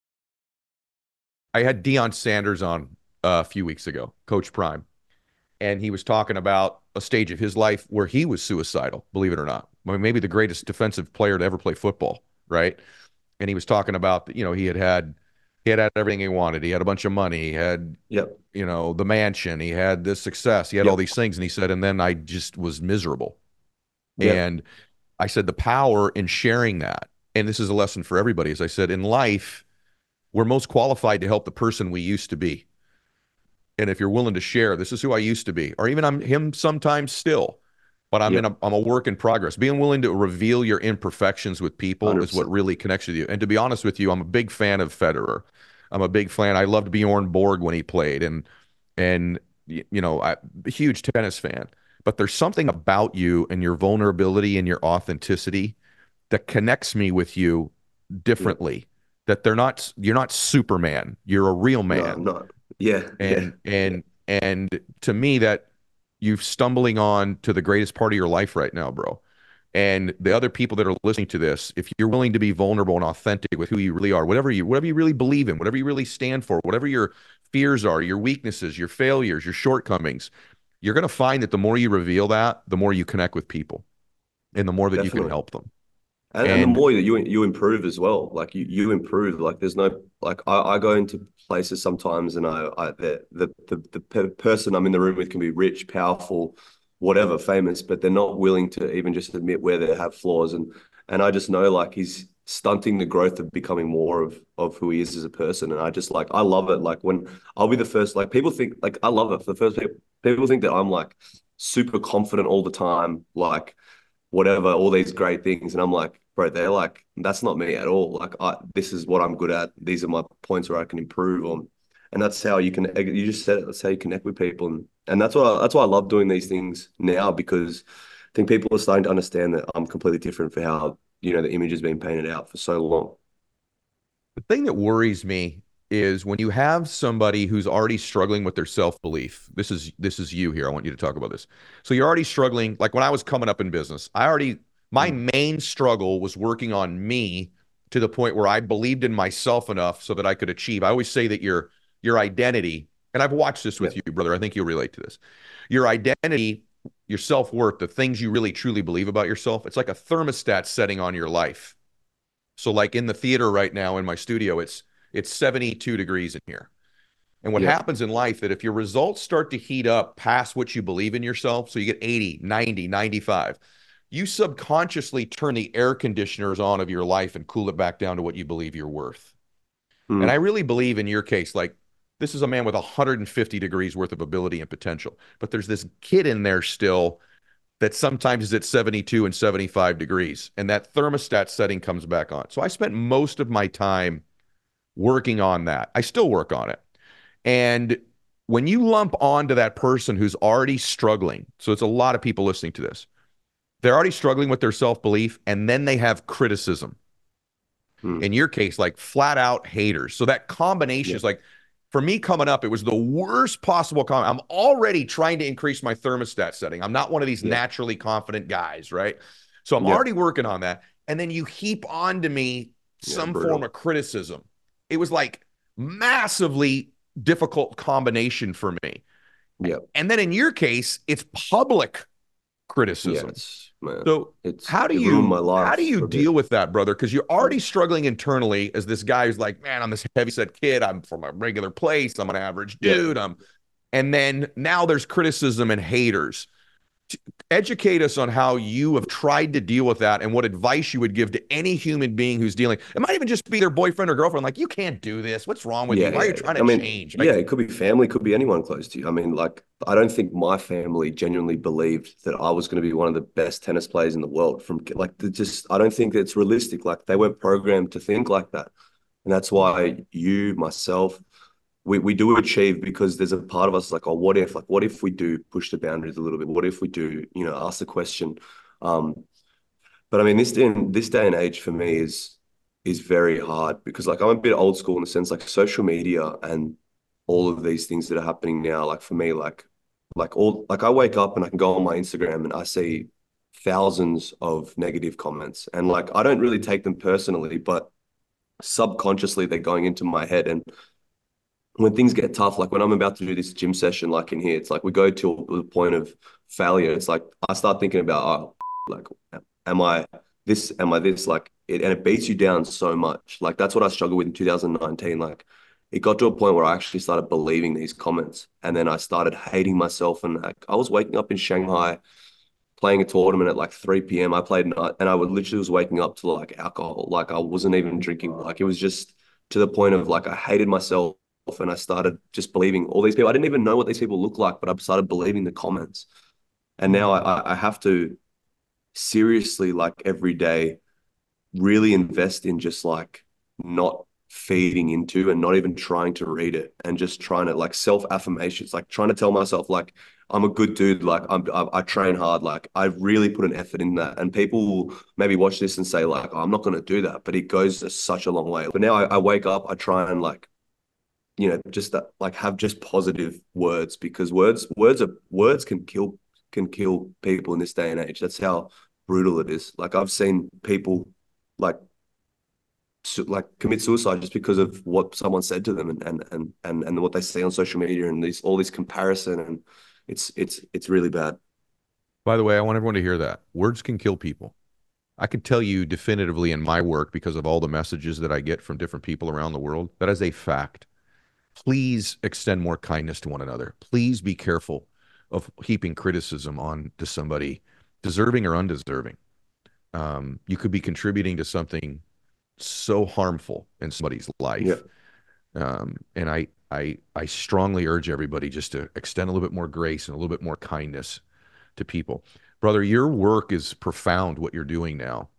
I had Deion Sanders on uh, a few weeks ago, Coach Prime, and he was talking about a stage of his life where he was suicidal, believe it or not. I mean, maybe the greatest defensive player to ever play football, right? And he was talking about, you know, he had had he had had everything he wanted. He had a bunch of money. He had, Yep. you know, the mansion. He had this success. He had Yep. all these things. And he said, and then I just was miserable. Yep. And I said, the power in sharing that, and this is a lesson for everybody, as I said, in life, we're most qualified to help the person we used to be. And if you're willing to share, this is who I used to be, or even I'm him sometimes still, but I'm Yep. in a, I'm a work in progress. Being willing to reveal your imperfections with people one hundred is what percent. really connects with you. And to be honest with you, I'm a big fan of Federer. I'm a big fan. I loved Bjorn Borg when he played, and and y- you know, I'm a huge tennis fan. But there's something about you and your vulnerability and your authenticity that connects me with you differently. That they're not, you're not Superman. You're a real No, man. I'm not. Yeah. and yeah. and and to me, that you're stumbling on to the greatest part of your life right now, bro. And the other people that are listening to this, if you're willing to be vulnerable and authentic with who you really are, whatever you whatever you really believe in, whatever you really stand for, whatever your fears are, your weaknesses, your failures, your shortcomings, you're going to find that the more you reveal that, the more you connect with people and the more that you can Definitely. help them. And, and, And- the more that you you improve as well, like you you improve. Like there's no like I, I go into places sometimes, and I, I the, the the the pe- person I'm in the room with can be rich, powerful, whatever, famous, but they're not willing to even just admit where they have flaws. And and I just know like he's stunting the growth of becoming more of of who he is as a person. And I just like I love it. Like when I'll be the first, like people think like I love it. For the first people, people think that I'm like super confident all the time, like whatever, all these great things. And I'm like, bro, they're like, that's not me at all. Like, I, this is what I'm good at. These are my points where I can improve on. And that's how you can, you just said it, that's how you connect with people. And, and that's what, I, that's why I love doing these things now, because I think people are starting to understand that I'm completely different for how, you know, the image has been painted out for so long. The thing that worries me is when you have somebody who's already struggling with their self-belief. This is this is you here. I want you to talk about this. So you're already struggling. Like when I was coming up in business, I already, my main struggle was working on me to the point where I believed in myself enough so that I could achieve. I always say that your your identity, and I've watched this with Yeah. you, brother. I think you'll relate to this. Your identity, your self-worth, the things you really truly believe about yourself, it's like a thermostat setting on your life. So like in the theater right now in my studio, it's it's seventy-two degrees in here. And what Yeah. happens in life that if your results start to heat up past what you believe in yourself, so you get eighty, ninety, ninety-five, you subconsciously turn the air conditioners on of your life and cool it back down to what you believe you're worth. Mm. And I really believe in your case, like this is a man with one hundred fifty degrees worth of ability and potential, but there's this kid in there still that sometimes is at seventy-two and seventy-five degrees, and that thermostat setting comes back on. So I spent most of my time working on that. I still work on it. And when you lump onto that person who's already struggling, so it's a lot of people listening to this, they're already struggling with their self-belief, and then they have criticism. Hmm. In your case, like flat out haters. So that combination Yeah. is like, for me coming up, it was the worst possible comment. I'm already trying to increase my thermostat setting. I'm not one of these Yeah. naturally confident guys, right? So I'm Yeah. already working on that. And then you heap onto me Yeah, some brutal. form of criticism. It was like massively difficult combination for me. Yeah. And then in your case, it's public Yeah. criticism. It's, man, So it's, how do it you ruined my life how do for you a bit. deal with that, brother? Because you're already struggling internally as this guy who's like, man, I'm this heavyset kid. I'm from a regular place. I'm an average Yeah. dude. I'm And then now there's criticism and haters. Educate us on how you have tried to deal with that and what advice you would give to any human being who's dealing. It might even just be their boyfriend or girlfriend. Like, you can't do this. What's wrong with Yeah, you? Why are yeah. you trying I to mean, change? yeah, Like, it could be family, could be anyone close to you. I mean, like, I don't think my family genuinely believed that I was going to be one of the best tennis players in the world. From like, the just, I don't think it's realistic. Like, they weren't programmed to think like that, and that's why you, myself, we we do achieve because there's a part of us like, oh, what if? Like, what if we do push the boundaries a little bit? What if we do, you know, ask the question? Um, but I mean, this day, this day and age for me is is very hard because like I'm a bit old school in the sense like social media and all of these things that are happening now. Like for me, like like all like I wake up and I can go on my Instagram and I see thousands of negative comments and like I don't really take them personally, but subconsciously they're going into my head. And when things get tough, like when I'm about to do this gym session, like in here, it's like we go to the point of failure. It's like I start thinking about, oh, like, am I this? Am I this? Like, it, and it beats you down so much. Like that's what I struggled with in two thousand nineteen. Like, it got to a point where I actually started believing these comments, and then I started hating myself. And like, I was waking up in Shanghai, playing a tournament at like three p m. I played night, and I would literally was waking up to like alcohol. Like I wasn't even drinking. Like it was just to the point of like I hated myself. And I started just believing all these people. I didn't even know what these people look like, but I started believing the comments. And now I, I have to seriously, like every day, really invest in just like not feeding into and not even trying to read it and just trying to like self-affirmations, like trying to tell myself like I'm a good dude, like I'm, I, I train hard, like I really put an effort in that. And people will maybe watch this and say like, oh, I'm not going to do that, but it goes such a long way. But now I, I wake up, I try and like, you know, just that, like have just positive words because words, words are words can kill can kill people in this day and age. That's how brutal it is. Like I've seen people like su- like commit suicide just because of what someone said to them and and and and, and what they see on social media and these all this comparison and it's it's it's really bad. by the way, I want everyone to hear that. Words can kill people. I can tell you definitively in my work, because of all the messages that I get from different people around the world, that is a fact. Please extend more kindness to one another. Please be careful of heaping criticism on to somebody, deserving or undeserving. Um, you could be contributing to something so harmful in somebody's life. Yeah. Um, and I, I, I strongly urge everybody just to extend a little bit more grace and a little bit more kindness to people. Brother, your work is profound, what you're doing now.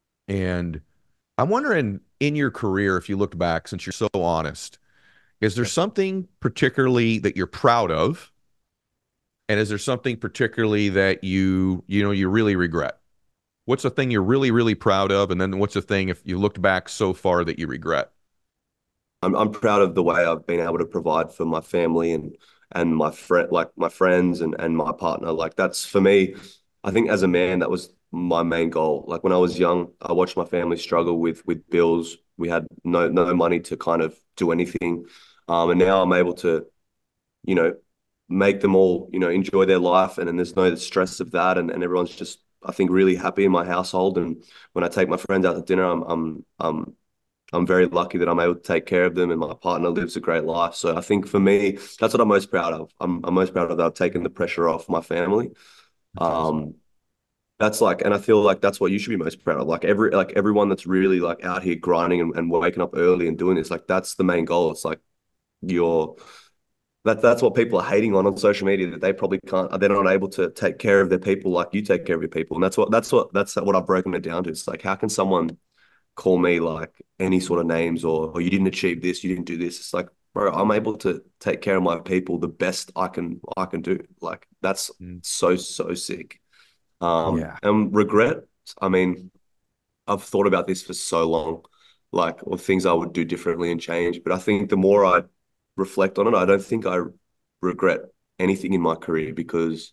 And I'm wondering, in your career, if you look back, since you're so honest, is there something particularly that you're proud of? And is there something particularly that you, you know, you really regret? What's the thing you're really, really proud of? And then what's the thing, if you looked back so far, that you regret? I'm I'm proud of the way I've been able to provide for my family and and my friend, like my friends and and my partner. Like that's for me, I think as a man, that was my main goal. Like when I was young, I watched my family struggle with with bills. We had no no money to kind of do anything. Um, and now I'm able to, you know, make them all, you know, enjoy their life. And then there's no stress of that. And, and everyone's just, I think, really happy in my household. And when I take my friends out to dinner, I'm, I'm, I'm, I'm very lucky that I'm able to take care of them and my partner lives a great life. So I think for me, that's what I'm most proud of. I'm, I'm most proud of that I've taken the pressure off my family. That's awesome. Um, that's like, and I feel like that's what you should be most proud of. Like every, like everyone that's really like out here grinding and, and waking up early and doing this, like that's the main goal. It's like, you're that that's what people are hating on on social media, that they probably can't, they're not able to take care of their people like you take care of your people. And that's what that's what that's what I've broken it down to. It's like, how can someone call me like any sort of names, or or you didn't achieve this, you didn't do this? It's like, bro, I'm able to take care of my people the best I can I can do. Like that's Mm. so so sick. Um Yeah. and regret, I mean, I've thought about this for so long, like, or things I would do differently and change. But I think the more I reflect on it, I don't think I regret anything in my career, because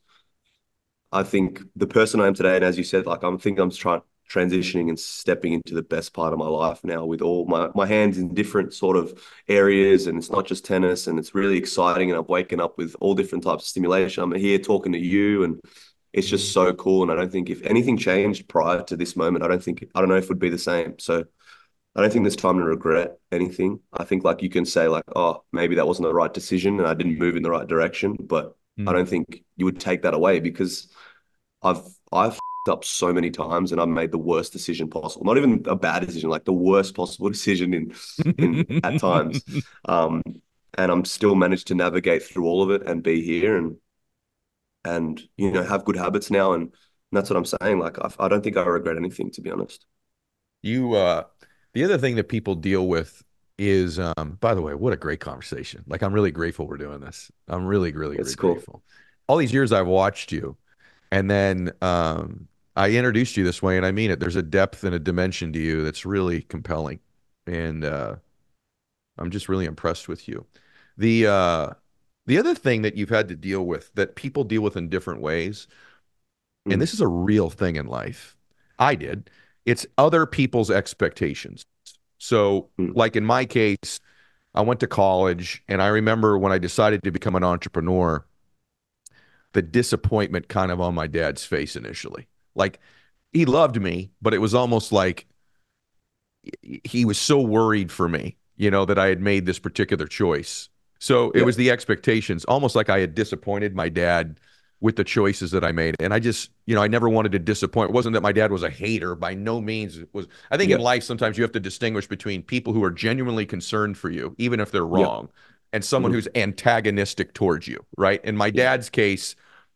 I think the person I am today, and as you said, like I'm thinking I'm trying transitioning and stepping into the best part of my life now, with all my my hands in different sort of areas, and it's not just tennis, and it's really exciting. And I'm waking up with all different types of stimulation. I'm here talking to you, and it's just so cool. And I don't think if anything changed prior to this moment, I don't think I don't know if it would be the same. So I don't think there's time to regret anything. I think like you can say like, oh, maybe that wasn't the right decision and I didn't move in the right direction, but I Mm. don't think you would take that away because I've I've f***ed up so many times and I've made the worst decision possible. Not even a bad decision, like the worst possible decision in in at times. Um, and I'm still managed to navigate through all of it and be here and and you know have good habits now. And that's what I'm saying. Like I, I don't think I regret anything, to be honest. You, uh, the other thing that people deal with is, um, by the way, what a great conversation. Like, I'm really grateful we're doing this. I'm really, really, really It's cool. grateful. All these years I've watched you, and then um, I introduced you this way, and I mean it. There's a depth and a dimension to you that's really compelling, and uh, I'm just really impressed with you. The uh, the other thing that you've had to deal with that people deal with in different ways, and Mm, this is a real thing in life. I did. It's other people's expectations. So, mm. like in my case, I went to college, and I remember when I decided to become an entrepreneur, the disappointment kind of on my dad's face initially. Like, he loved me, but it was almost like he was so worried for me, you know, that I had made this particular choice. So it Yeah, was the expectations, almost like I had disappointed my dad with the choices that I made. And I just, you know, I never wanted to disappoint. It wasn't that my dad was a hater, by no means. It was, I think in yeah, life, sometimes you have to distinguish between people who are genuinely concerned for you, even if they're yeah, wrong, and someone mm, who's antagonistic towards you, right? In my yeah, dad's case,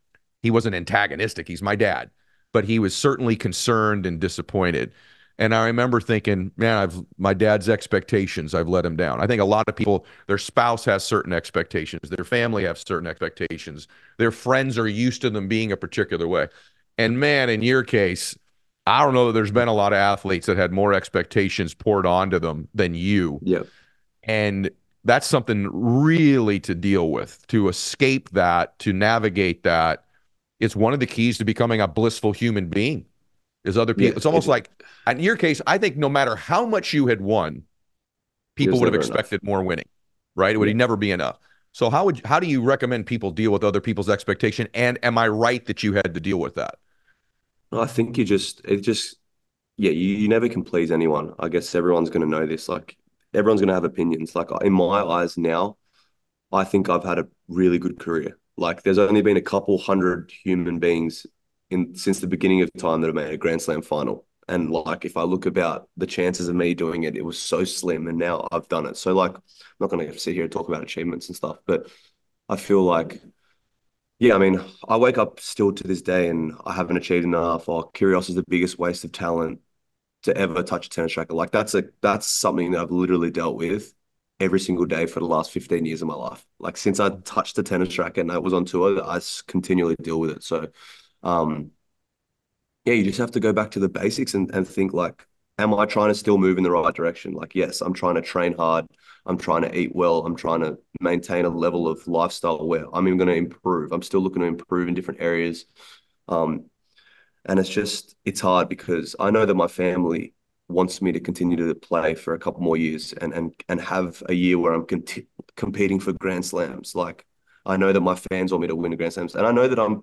he wasn't antagonistic. He's my dad, but he was certainly concerned and disappointed. And I remember thinking, man, I've my dad's expectations, I've let him down. I think a lot of people, their spouse has certain expectations, their family have certain expectations, their friends are used to them being a particular way. And man, in your case, I don't know that there's been a lot of athletes that had more expectations poured onto them than you. yeah, And that's something really to deal with, to escape that, to navigate that. It's one of the keys to becoming a blissful human being is other yeah. people. It's almost It, like, in your case, I think no matter how much you had won, it people was would have never enough. expected more winning, right? It would Yeah. never be enough. So how would how do you recommend people deal with other people's expectation? And am I right that you had to deal with that? I think you just, it just, yeah, you, you never can please anyone. I guess everyone's going to know this. Like, everyone's going to have opinions. Like, in my eyes now, I think I've had a really good career. Like, there's only been a couple hundred human beings in since the beginning of time that have made a Grand Slam final. And like, if I look about the chances of me doing it, it was so slim. And now I've done it. So, like, I'm not going to sit here and talk about achievements and stuff, but I feel like, yeah, I mean, I wake up still to this day and I haven't achieved enough, or Kyrgios is the biggest waste of talent to ever touch a tennis racket. Like that's a that's something that I've literally dealt with every single day for the last fifteen years of my life. Like since I touched the tennis racket and I was on tour, I continually deal with it. So um yeah, you just have to go back to the basics and, and think like, am I trying to still move in the right direction? Like, yes, I'm trying to train hard. I'm trying to eat well. I'm trying to maintain a level of lifestyle where I'm even going to improve. I'm still looking to improve in different areas. Um, and it's just, it's hard because I know that my family wants me to continue to play for a couple more years and and and have a year where I'm conti- competing for Grand Slams. Like I know that my fans want me to win a Grand Slams, and I know that I'm.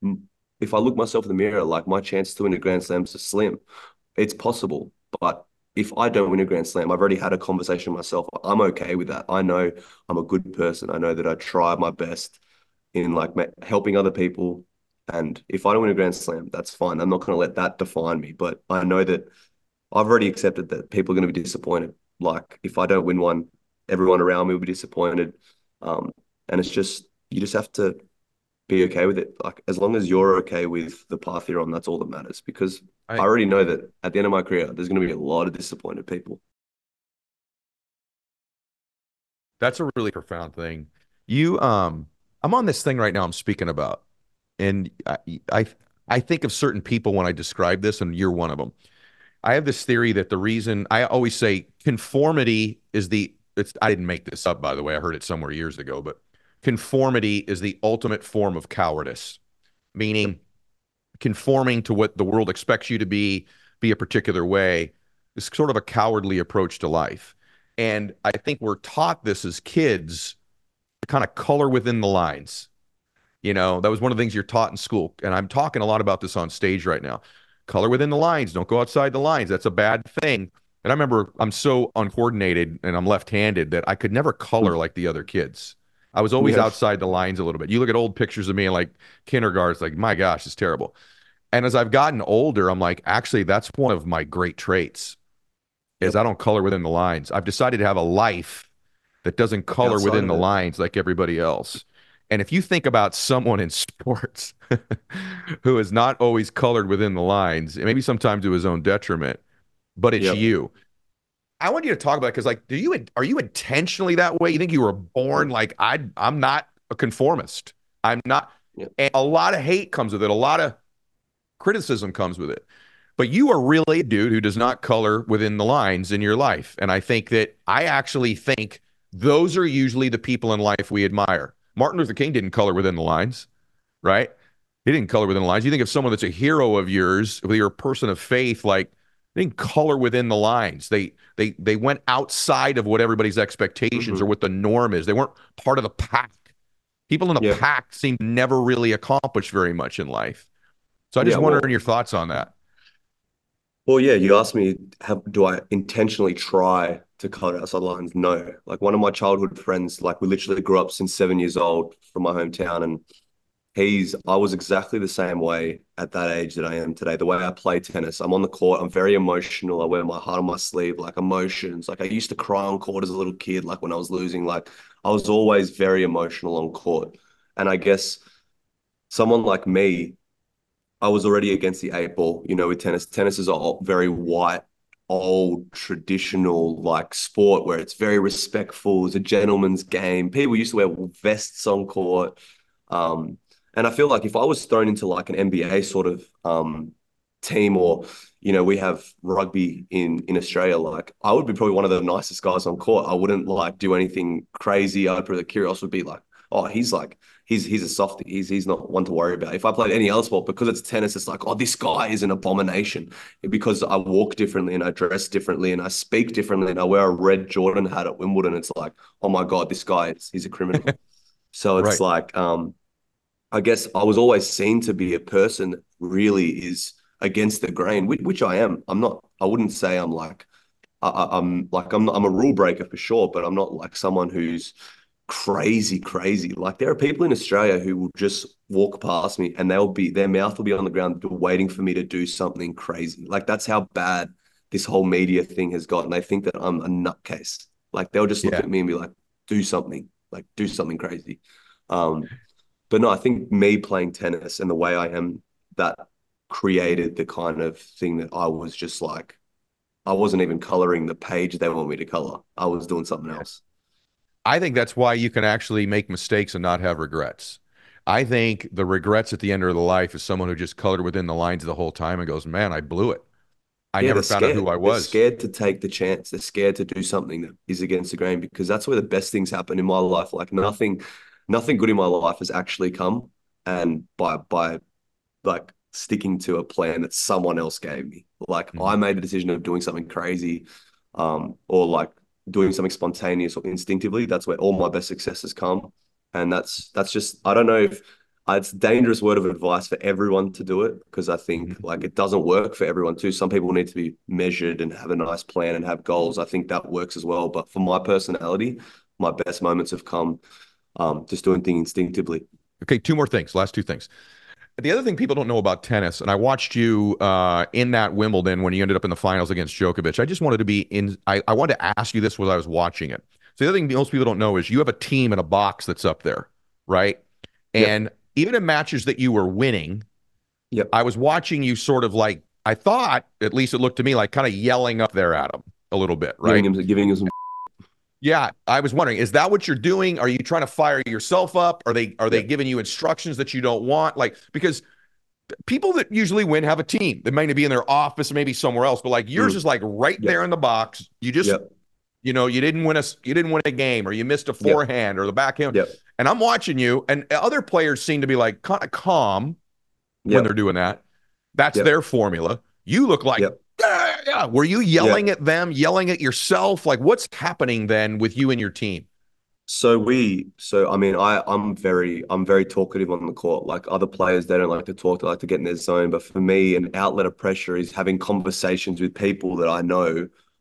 If I look myself in the mirror, like my chances to win a Grand Slams are slim. It's possible, but if I don't win a Grand Slam, I've already had a conversation with myself. I'm okay with that. I know I'm a good person. I know that I try my best in like ma- helping other people. And if I don't win a Grand Slam, that's fine. I'm not going to let that define me. But I know that I've already accepted that people are going to be disappointed. Like if I don't win one, everyone around me will be disappointed. Um, and it's just you just have to be okay with it. Like as long as you're okay with the path you're on, that's all that matters. Because I I already know that at the end of my career, there's going to be a lot of disappointed people. That's a really profound thing. You um I'm on this thing right now I'm speaking about. And I I I think of certain people when I describe this, and you're one of them. I have this theory that the reason I always say conformity is the it's I didn't make this up, by the way. I heard it somewhere years ago, but conformity is the ultimate form of cowardice, meaning conforming to what the world expects you to be, be a particular way, is sort of a cowardly approach to life. And I think we're taught this as kids to kind of color within the lines. You know, that was one of the things you're taught in school. And I'm talking a lot about this on stage right now. Color within the lines. Don't go outside the lines. That's a bad thing. And I remember I'm so uncoordinated and I'm left-handed that I could never color like the other kids. I was always Yeah. outside the lines a little bit. You look at old pictures of me in like kindergarten, it's like, my gosh, it's terrible. And as I've gotten older, I'm like, actually, that's one of my great traits is Yep. I don't color within the lines. I've decided to have a life that doesn't color Outside within of the it. lines like everybody else. And if you think about someone in sports who is not always colored within the lines, maybe sometimes to his own detriment, but it's Yep. you. I want you to talk about it because, like, do you are you intentionally that way? You think you were born like I? I'm not a conformist. I'm not. Yep. And a lot of hate comes with it. A lot of criticism comes with it. But you are really a dude who does not color within the lines in your life. And I think that I actually think those are usually the people in life we admire. Martin Luther King didn't color within the lines, right? He didn't color within the lines. You think of someone that's a hero of yours, if you're a person of faith, like they didn't color within the lines. They they they went outside of what everybody's expectations Mhm. or what the norm is. They weren't part of the pack. People in the Yeah. pack seem to never really accomplish very much in life. So I just Yeah, wonder well- your thoughts on that. Well, yeah, you asked me, have, do I intentionally try to color outside lines? No. Like one of my childhood friends, like we literally grew up since seven years old from my hometown, and he's, I was exactly the same way at that age that I am today. The way I play tennis, I'm on the court, I'm very emotional. I wear my heart on my sleeve, like emotions. Like I used to cry on court as a little kid, like when I was losing, like I was always very emotional on court. And I guess someone like me, I was already against the eight ball, you know, with tennis. Tennis is a very white, old, traditional like sport where it's very respectful. It's a gentleman's game. People used to wear vests on court. Um, and I feel like if I was thrown into like an N B A sort of um, team, or, you know, we have rugby in in Australia, like I would be probably one of the nicest guys on court. I wouldn't like do anything crazy. I'd probably, the curious would be like, oh, he's like, he's he's a softie. He's he's not one to worry about. If I played any other sport, because it's tennis, it's like, oh, this guy is an abomination. Because I walk differently and I dress differently and I speak differently and I wear a red Jordan hat at Wimbledon. It's like, oh my God, this guy is he's a criminal. So it's Right. like, um, I guess I was always seen to be a person that really is against the grain, which, which I am. I'm not. I wouldn't say I'm like, I, I- I'm like I'm I'm a rule breaker for sure, but I'm not like someone who's crazy, crazy. Like there are people in Australia who will just walk past me and they'll be, their mouth will be on the ground waiting for me to do something crazy. Like that's how bad this whole media thing has gotten. They think that I'm a nutcase. Like they'll just look Yeah. at me and be like, do something, like do something crazy. Um, but no, I think me playing tennis and the way I am, that created the kind of thing that I was just like, I wasn't even coloring the page they want me to color. I was doing something else. I think that's why you can actually make mistakes and not have regrets. I think the regrets at the end of the life is someone who just colored within the lines the whole time and goes, man, I blew it. I Yeah, never they're found out scared. who I They're was. scared to take the chance. They're scared to do something that is against the grain, because that's where the best things happen in my life. Like nothing, nothing good in my life has actually come, and by by like sticking to a plan that someone else gave me. Like Mhm. I made the decision of doing something crazy, um, or like doing something spontaneous or instinctively. That's where all my best successes come, and that's that's just, I don't know if uh, it's a dangerous word of advice for everyone to do it, because I think Mhm. like it doesn't work for everyone too. Some people need to be measured and have a nice plan and have goals. I think that works as well. But for my personality, my best moments have come um, just doing things instinctively. Okay, two more things. Last two things. The other thing people don't know about tennis, and I watched you uh, in that Wimbledon when you ended up in the finals against Djokovic. I just wanted to be in. I, I wanted to ask you this while I was watching it. So the other thing most people don't know is you have a team in a box that's up there, right? Yep. And even in matches that you were winning, Yep. I was watching you sort of like, I thought, at least it looked to me like kind of yelling up there at him a little bit, right? Giving him, giving him some. Yeah, I was wondering, is that what you're doing? Are you trying to fire yourself up? Are they are they Yeah. giving you instructions that you don't want? Like, because people that usually win have a team. They may be in their office, maybe somewhere else, but like yours Mm. is like right Yep. there in the box. You just, Yep. you know, you didn't win a you didn't win a game, or you missed a forehand or the backhand. Yep. And I'm watching you, and other players seem to be like kind of calm when Yep. they're doing that. That's Yep. their formula. You look like, Yep. yeah, yeah. Were you yelling at them, yelling at yourself? Like, what's happening then with you and your team? So we, so I mean, I, I'm very, I'm very talkative on the court. Like other players, they don't like to talk, they like to get in their zone. But for me, an outlet of pressure is having conversations with people that I know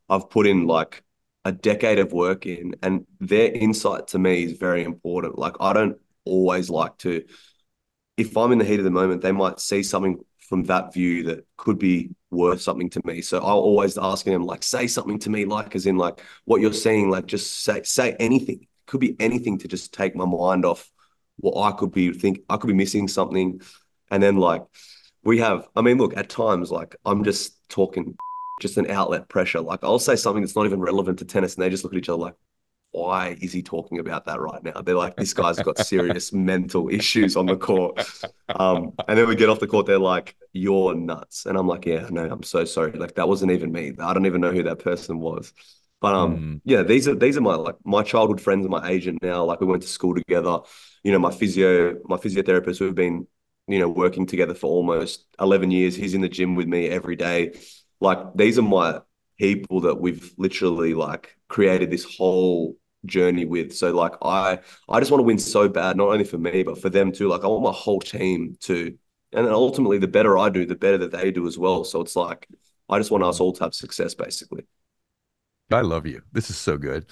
I've put in like a decade of work in, and their insight to me is very important. Like I don't always like to, if I'm in the heat of the moment, they might see something from that view that could be worth something to me. So I'll always asking them, like, say something to me, like, as in like what you're saying, like just say say anything. It could be anything to just take my mind off what I could be think I could be missing something. And then like we have, I mean, look, at times like I'm just talking just an outlet pressure. Like I'll say something that's not even relevant to tennis, and they just look at each other like, why is he talking about that right now? They're like, this guy's got serious mental issues on the court. Um, and then we get off the court, they're like, you're nuts. And I'm like, yeah, no, I'm so sorry. Like that wasn't even me. I don't even know who that person was. But um, mm. yeah, these are these are my like my childhood friends and my agent now. Like we went to school together. You know, my physio, my physiotherapist, we've been, you know, working together for almost eleven years. He's in the gym with me every day. Like these are my people that we've literally like created this whole journey with. So like I I just want to win so bad, not only for me but for them too. Like I want my whole team to, and then ultimately the better I do, the better that they do as well. So it's like I just want us all to have success, basically. I love you. This is so good.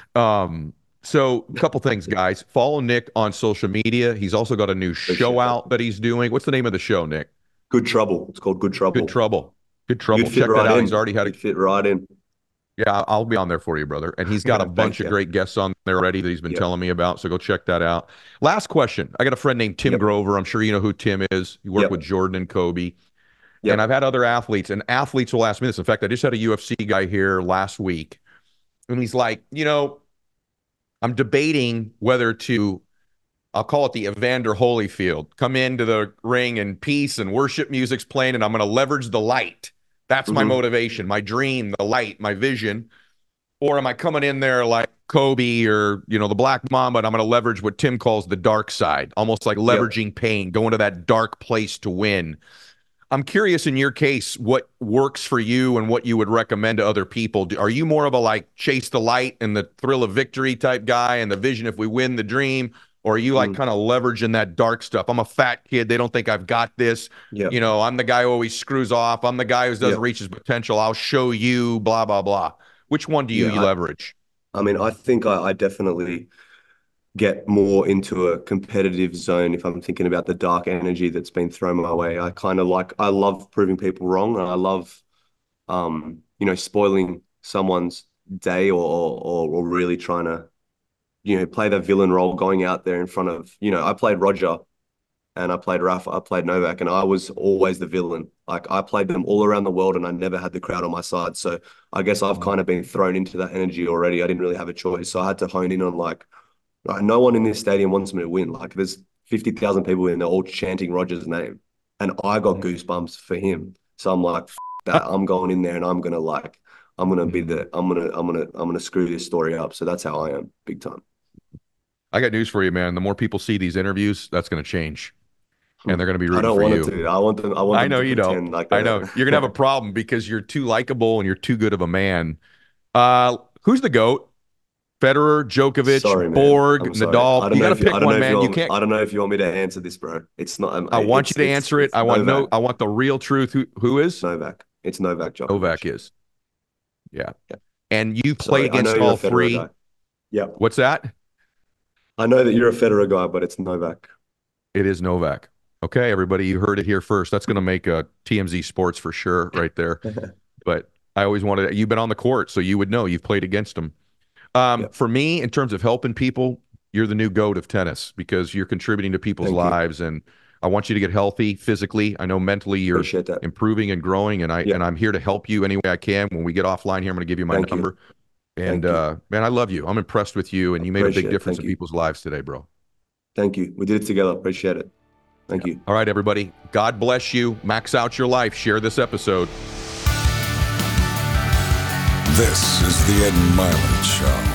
Um so a couple things, guys. Follow Nick on social media. He's also got a new show out that he's doing. What's the name of the show, Nick? Good Trouble. It's called Good Trouble. Good Trouble. Good Trouble. Check that out. He's already had a You'd fit right in. Yeah, I'll be on there for you, brother. And he's got a bunch of great guests on there already that he's been yep. telling me about. So go check that out. Last question. I got a friend named Tim yep. Grover. I'm sure you know who Tim is. He worked yep. with Jordan and Kobe. Yep. And I've had other athletes, and athletes will ask me this. In fact, I just had a U F C guy here last week. And he's like, you know, I'm debating whether to, I'll call it the Evander Holyfield, come into the ring and peace and worship music's playing, and I'm going to leverage the light. That's my mm-hmm. motivation, my dream, the light, my vision. Or am I coming in there like Kobe or, you know, the Black Mamba, and I'm going to leverage what Tim calls the dark side, almost like leveraging yep. pain, going to that dark place to win. I'm curious in your case, what works for you and what you would recommend to other people. Are you more of a like chase the light and the thrill of victory type guy and the vision if we win the dream? Or are you like mm. kind of leveraging that dark stuff? I'm a fat kid. They don't think I've got this. Yep. You know, I'm the guy who always screws off. I'm the guy who doesn't yep. reach his potential. I'll show you, blah, blah, blah. Which one do you, yeah, you leverage? I, I mean, I think I, I definitely get more into a competitive zone if I'm thinking about the dark energy that's been thrown my way. I kind of like, I love proving people wrong, and I love, um, you know, spoiling someone's day or, or, or really trying to, you know, play the villain role, going out there in front of, you know, I played Roger and I played Rafa, I played Novak, and I was always the villain. Like I played them all around the world and I never had the crowd on my side. So I guess I've kind of been thrown into that energy already. I didn't really have a choice. So I had to hone in on like, like no one in this stadium wants me to win. Like there's fifty thousand people in there all chanting Roger's name, and I got goosebumps for him. So I'm like, F that, I'm going in there and I'm going to like, I'm going to be the, I'm going to, I'm going to, I'm going to screw this story up. So that's how I am, big time. I got news for you, man. The more people see these interviews, that's going to change, and they're going to be rooting I don't for want you. It to. I want them. I want. I know them to you don't. Like I know you're going to have a problem because you're too likable and you're too good of a man. Uh, who's the GOAT? Federer, Djokovic, sorry, Borg, Nadal. You got to pick one, man. You, you can't. I don't know if you want me to answer this, bro. It's not. Um, I want it's, you to it's, answer it. I want no. I want the real truth. Who who is Novak? It's Novak Djokovic. Novak is. Yeah. yeah. And you play sorry, against all three. Yeah. What's that? I know that you're a Federer guy, but it's Novak. It is Novak. Okay, everybody, you heard it here first. That's going to make a T M Z Sports for sure right there. But I always wanted – you've been on the court, so you would know. You've played against them. Um, yep. For me, in terms of helping people, you're the new GOAT of tennis because you're contributing to people's Thank lives. You. And I want you to get healthy physically. I know mentally you're improving and growing, and, I, yep. and I'm here to help you any way I can. When we get offline here, I'm going to give you my Thank number. You. And, uh, man, I love you. I'm impressed with you, and you made a big difference in people's lives today, bro. Thank you. We did it together. Appreciate it. Thank you. All right, everybody. God bless you. Max out your life. Share this episode. This is the Ed Milan Show.